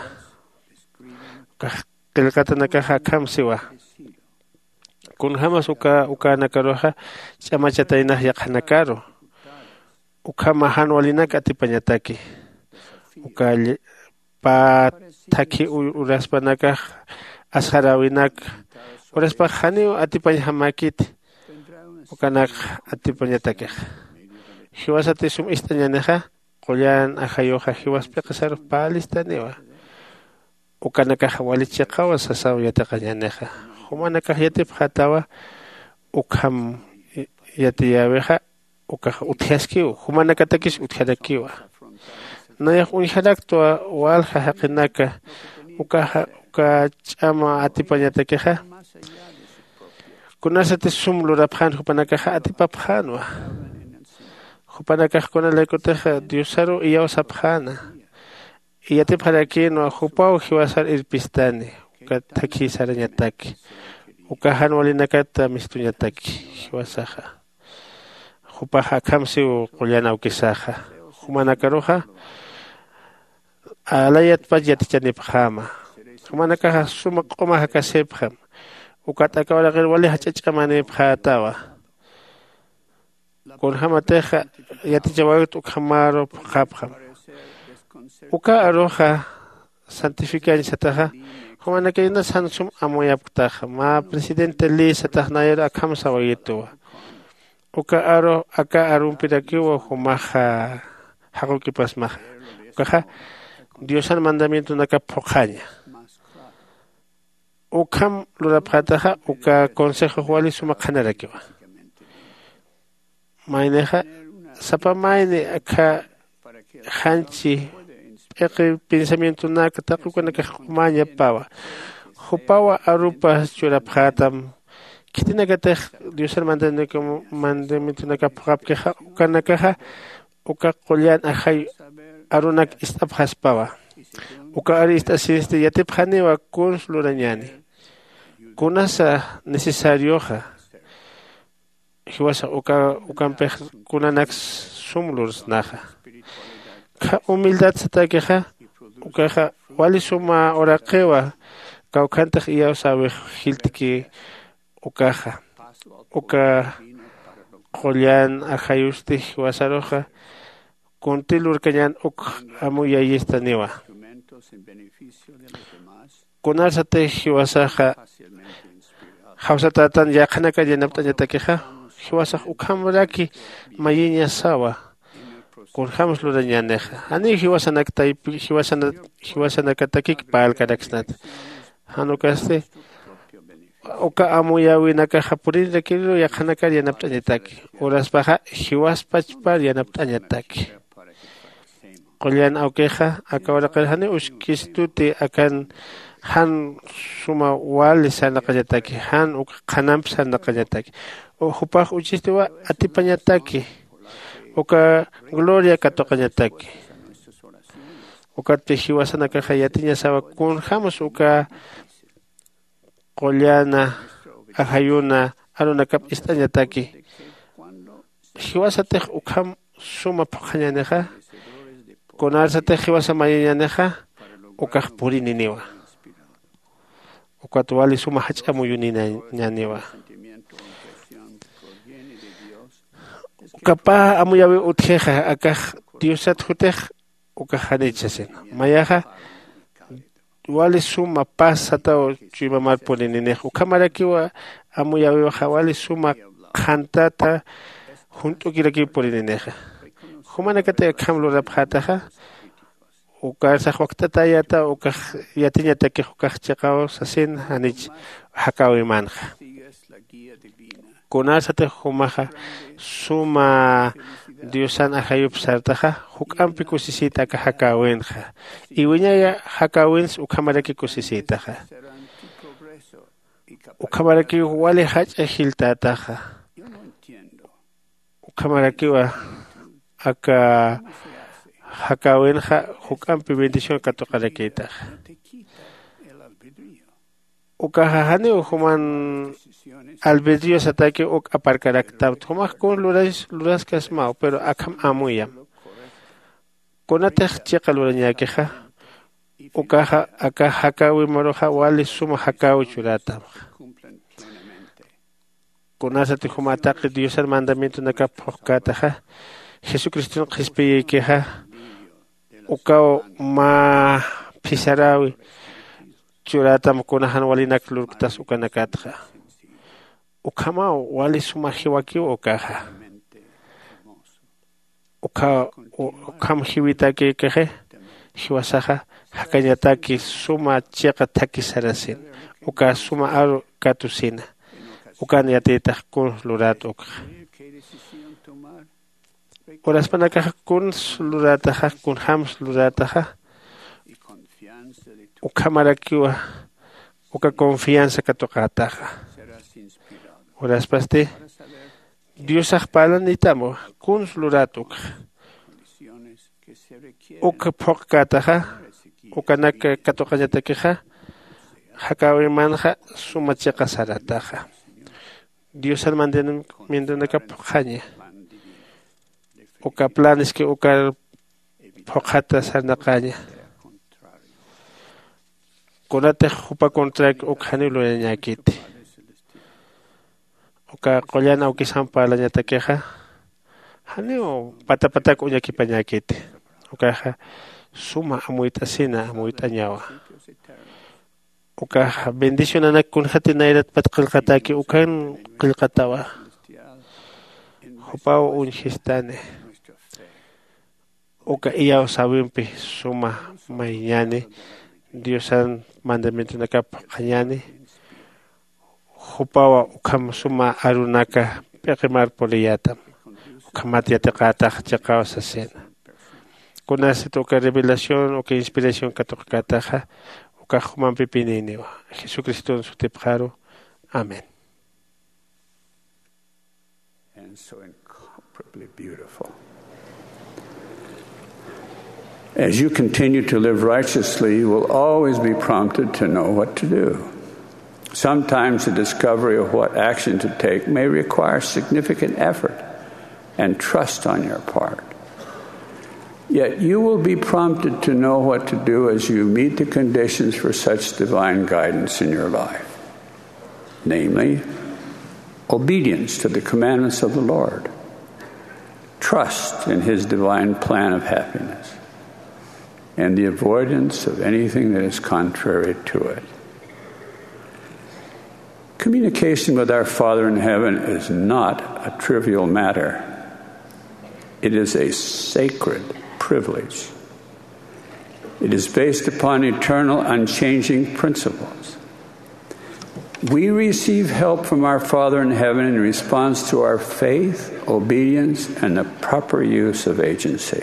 qillqatanakaja kamsiwa kun jamás uka uka nakaroja chamachatayna yaqhanakaro uka mahanwalinaka atipañataki uka pa taki uraspanaka asharawinaka uraspa haniw atipañahamakit ukanak atipañatakej hiwasati sum istañaneja qullan ajayoja hiwaspi qasaruf palistaniwa ukanaka walichiqawa sasaw yataqañaneja humanaka yatip hatawa ukham yatiyaweja ukaja utjaskiw humanaka takis utjarakiwa nayak unjaraktua walja haqinaka ukaja uka ch'ama atipañatakeja kunasati sum lurapjan hupanakaja atipapjanwa hupanakaj kunalaikoteja diosaro iyawsapjana iyatip harakino hupaw hiwasar irpistani uka taki sarañataki uka hanwalinakata mistuñataki hiwasaja hupaja kamsiw qullan awkisaja humanakaroja alayat pa yatichanipajama humanakaja suma q'uma hakasipjam ukat'akawraqir wali hach'ach'amanipjatawa kun hamateja yatichawayut ukhamaro qapjam uka aroja santificañsataja humanakayna sansum amoyaptaja ma presidente li satajnayar akhamsawayituwa uka aro aka arumpirakiwa humaja haqukipasmaja ukaja Diosan mandamiento naka phoqaña ukam lurapjataja uka consejo wali suma qhanarakiwa mayneja sapamayne aka hanchi p'iqi pensamiento naka taqukunaka humaña pawa hupawa arupa churapjatam kitinakatej Diosan mandamiento naka phaqapkeja ukanakaja uka qullan ajay arunak istapjaspawa uka ari istasiste yatipjaniwa kuns lurañani kunasa necesarioja hiwasa uka ukampej kunanak sumlursnaja ka humildad satakeja ukaja wali suma oraqewa kawkantaj iyawsawej hiltiki ukaja uka qullan ajayusti hiwasaroja kuntilur kañan uk amuyayistaniwa kunarsate hiwasaja hawsatatan yaqhanaka yanaptañatakeja hiwasaj ukhamraki mayiña sawa kunjamos lurañaneja ani hiwasanakataypi hiwasana hiwasanakatakik palkaraksnata hanukaste uka amuyawi naka hapurin requiero yakanakar yanaptañataki. Uraspaja hiwaspachpar yanaptañataki. Qollan aukeja akawaraqarjani ushkistuti akan han suma wali sanaqallataki han uka qanamp sanaqallataki. Upaj uchistiwa atipañataki. Uka gloria katoqañataki. Uka tejiwasanakaja yatiña sawa kunjamos uka Qollana, Ajayuna, Arunakap istañataki. Hiwasatej ukham suma pajañaneja, konarsatej hiwasa mayañaneja, ukaj purininiwa. Ukatuali suma hachamuyuninañaniwa. Ukapa amuyawi utjeja, akaj diosat jutej, ukajanichasen. Mayaja, wali suma pasata o chimamar polininejo. Kamarakiwa amuyawi wali suma cantata junto kiraki polinineja. Humanakate kamlo rapjataja. Ukarsa huaktata yata ukaj yatiñata que ukaj chakao sasin hanich hakawi manja. Kunasate humaja suma Diosan ahayup sartaja hukampi kusisita ka hakawenja. Iwiñaya hakawins ukamaraki kusisitaja. Ukamaraki wali hacha hiltataja. Ukamarakiwa aka hakawenja hukampi bendición katokarakitaja. Ukahahani uhuman albedrío satake uk aparkaraktabt. Humak kun luras luras kasmao, pero akam amuya. Konatech chiqa lurañakeja. Ukaha aka hakawi maroja wali suma hakawi churata. Konasati humataki Dios el mandamiento naka pokataja. Jesucristo qispiyekeja. Ukao ma pisarawi. Churatam kunahan wali naklurktas ukanakatja. Ukama wali suma hiwakiw ukaja. Uka ukam hiwitaki keje hiwasaja hakanyataki suma chiqa taki sarasin. Uka suma aru katusina. Ukan yatita kun lurat ukaja. Uraspanakaja kun lurataja kun hams lurataja. Ukamarakiwa uka confianza katokataja. Uraspaste Dios akpalan nitamo kun luratuk. Uka pokataja uka nak katokanyatakeja hakawi manja sumachiqa sarataja. Dios al mantenimiento naka pokaña. Uka planes que uka pokata sarnaqaña. Konate hupa kontrak ukhani lo ñakiti. Uka qollana ukisampa la ñatakeja. Hani o patapatak uñaki pañakiti. Uka suma amuita sina amuita ñawa. Uka bendición anak kun hati nairat pat qilqataki ukan qilqatawa. Hupa unhistane. Uka iya sabimpi suma mañane. Diosan mandamiento naka pañani. Hupawa ukam suma arunaka pekemar poliyatam. Ukamati atakata chakao sa sena. Kunasit uka revelación uka inspiración katokataja uka human pipininiwa. Jesucristo en su tepjaro. Amén. And so incomparably beautiful. As you continue to live righteously, you will always be prompted to know what to do. Sometimes the discovery of what action to take may require significant effort and trust on your part. Yet you will be prompted to know what to do as you meet the conditions for such divine guidance in your life, namely, obedience to the commandments of the Lord, trust in His divine plan of happiness, and the avoidance of anything that is contrary to it. Communication with our Father in heaven is not a trivial matter. It is a sacred privilege. It is based upon eternal, unchanging principles. We receive help from our Father in heaven in response to our faith, obedience, and the proper use of agency.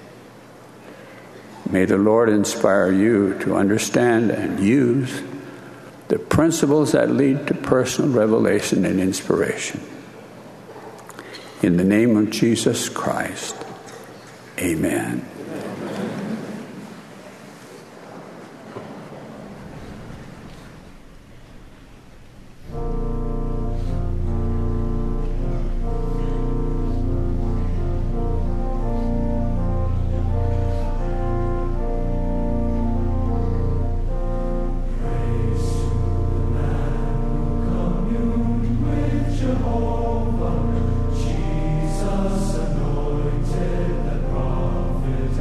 May the Lord inspire you to understand and use the principles that lead to personal revelation and inspiration. In the name of Jesus Christ, amen. Jesus anointed the prophet.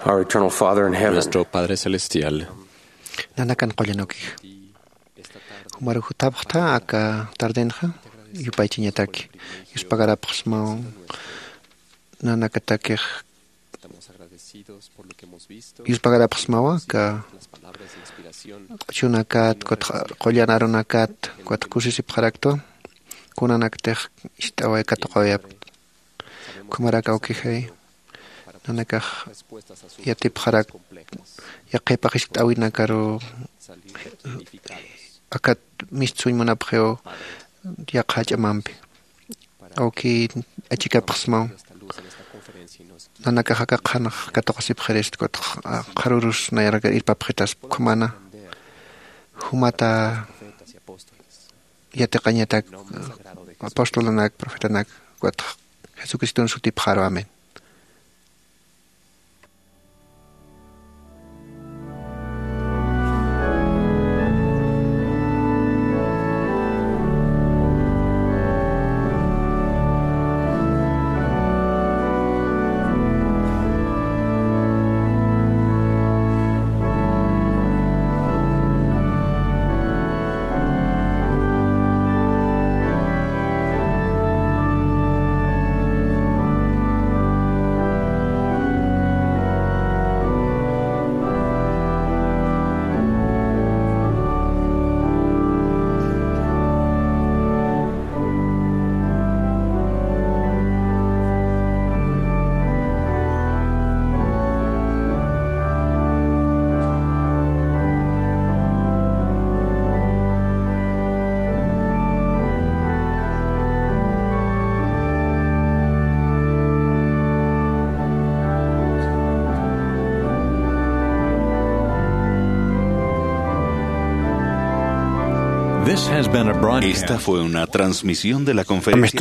Our eternal Father in heaven. Nuestro Padre Celestial. Nanakan qollanoki. Humaru hutabta aka tardenja yupaychiñataki. Yuspagarapxmao nanakataki. Yuspagarapxmawa ka chunakat qollanarunakat kwat kusisipqarakto kunanaktek istaway katoqoyap. Kumaraka okijay. Nanakaj yatipqarak yaqaypaqis t'awinakaru akat mistsuymanapheo yaqach'amampi awki achikapaqsmaw nanakaj akaqhanaq katoqasipqaris kutq qarurus nayaraka irpapqitas kumana humata yatiqañatak apostolanak profetanak kutq Jesucristo sutipqaro. Amén. Esta fue una transmisión de la conferencia.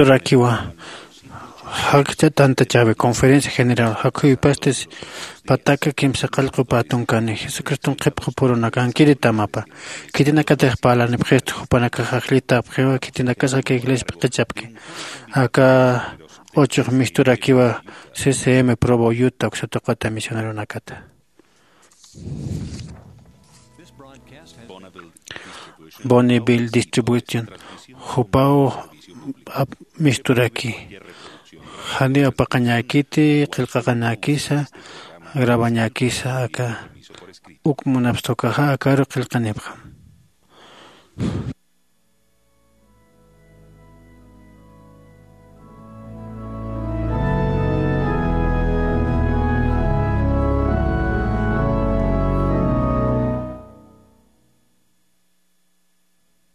Conferencia general. Hakuy pastes pataka kimsa qalqu patunkani. Jesucristo qipqu purunakan kiritamapa. Kitina katej pala nipgesto hupanaka jaqlita pgewa kitina casa que iglesia piqchapki. Acá ocho mistura kiwa C C M probo yuta oxatoqata misionario nakata. Bonneville Distribution Hupao Misturaki Hani apaqañakiti qillqaqanakisa grabañakisa aka ukmunapstokaja akaru qillqanipqa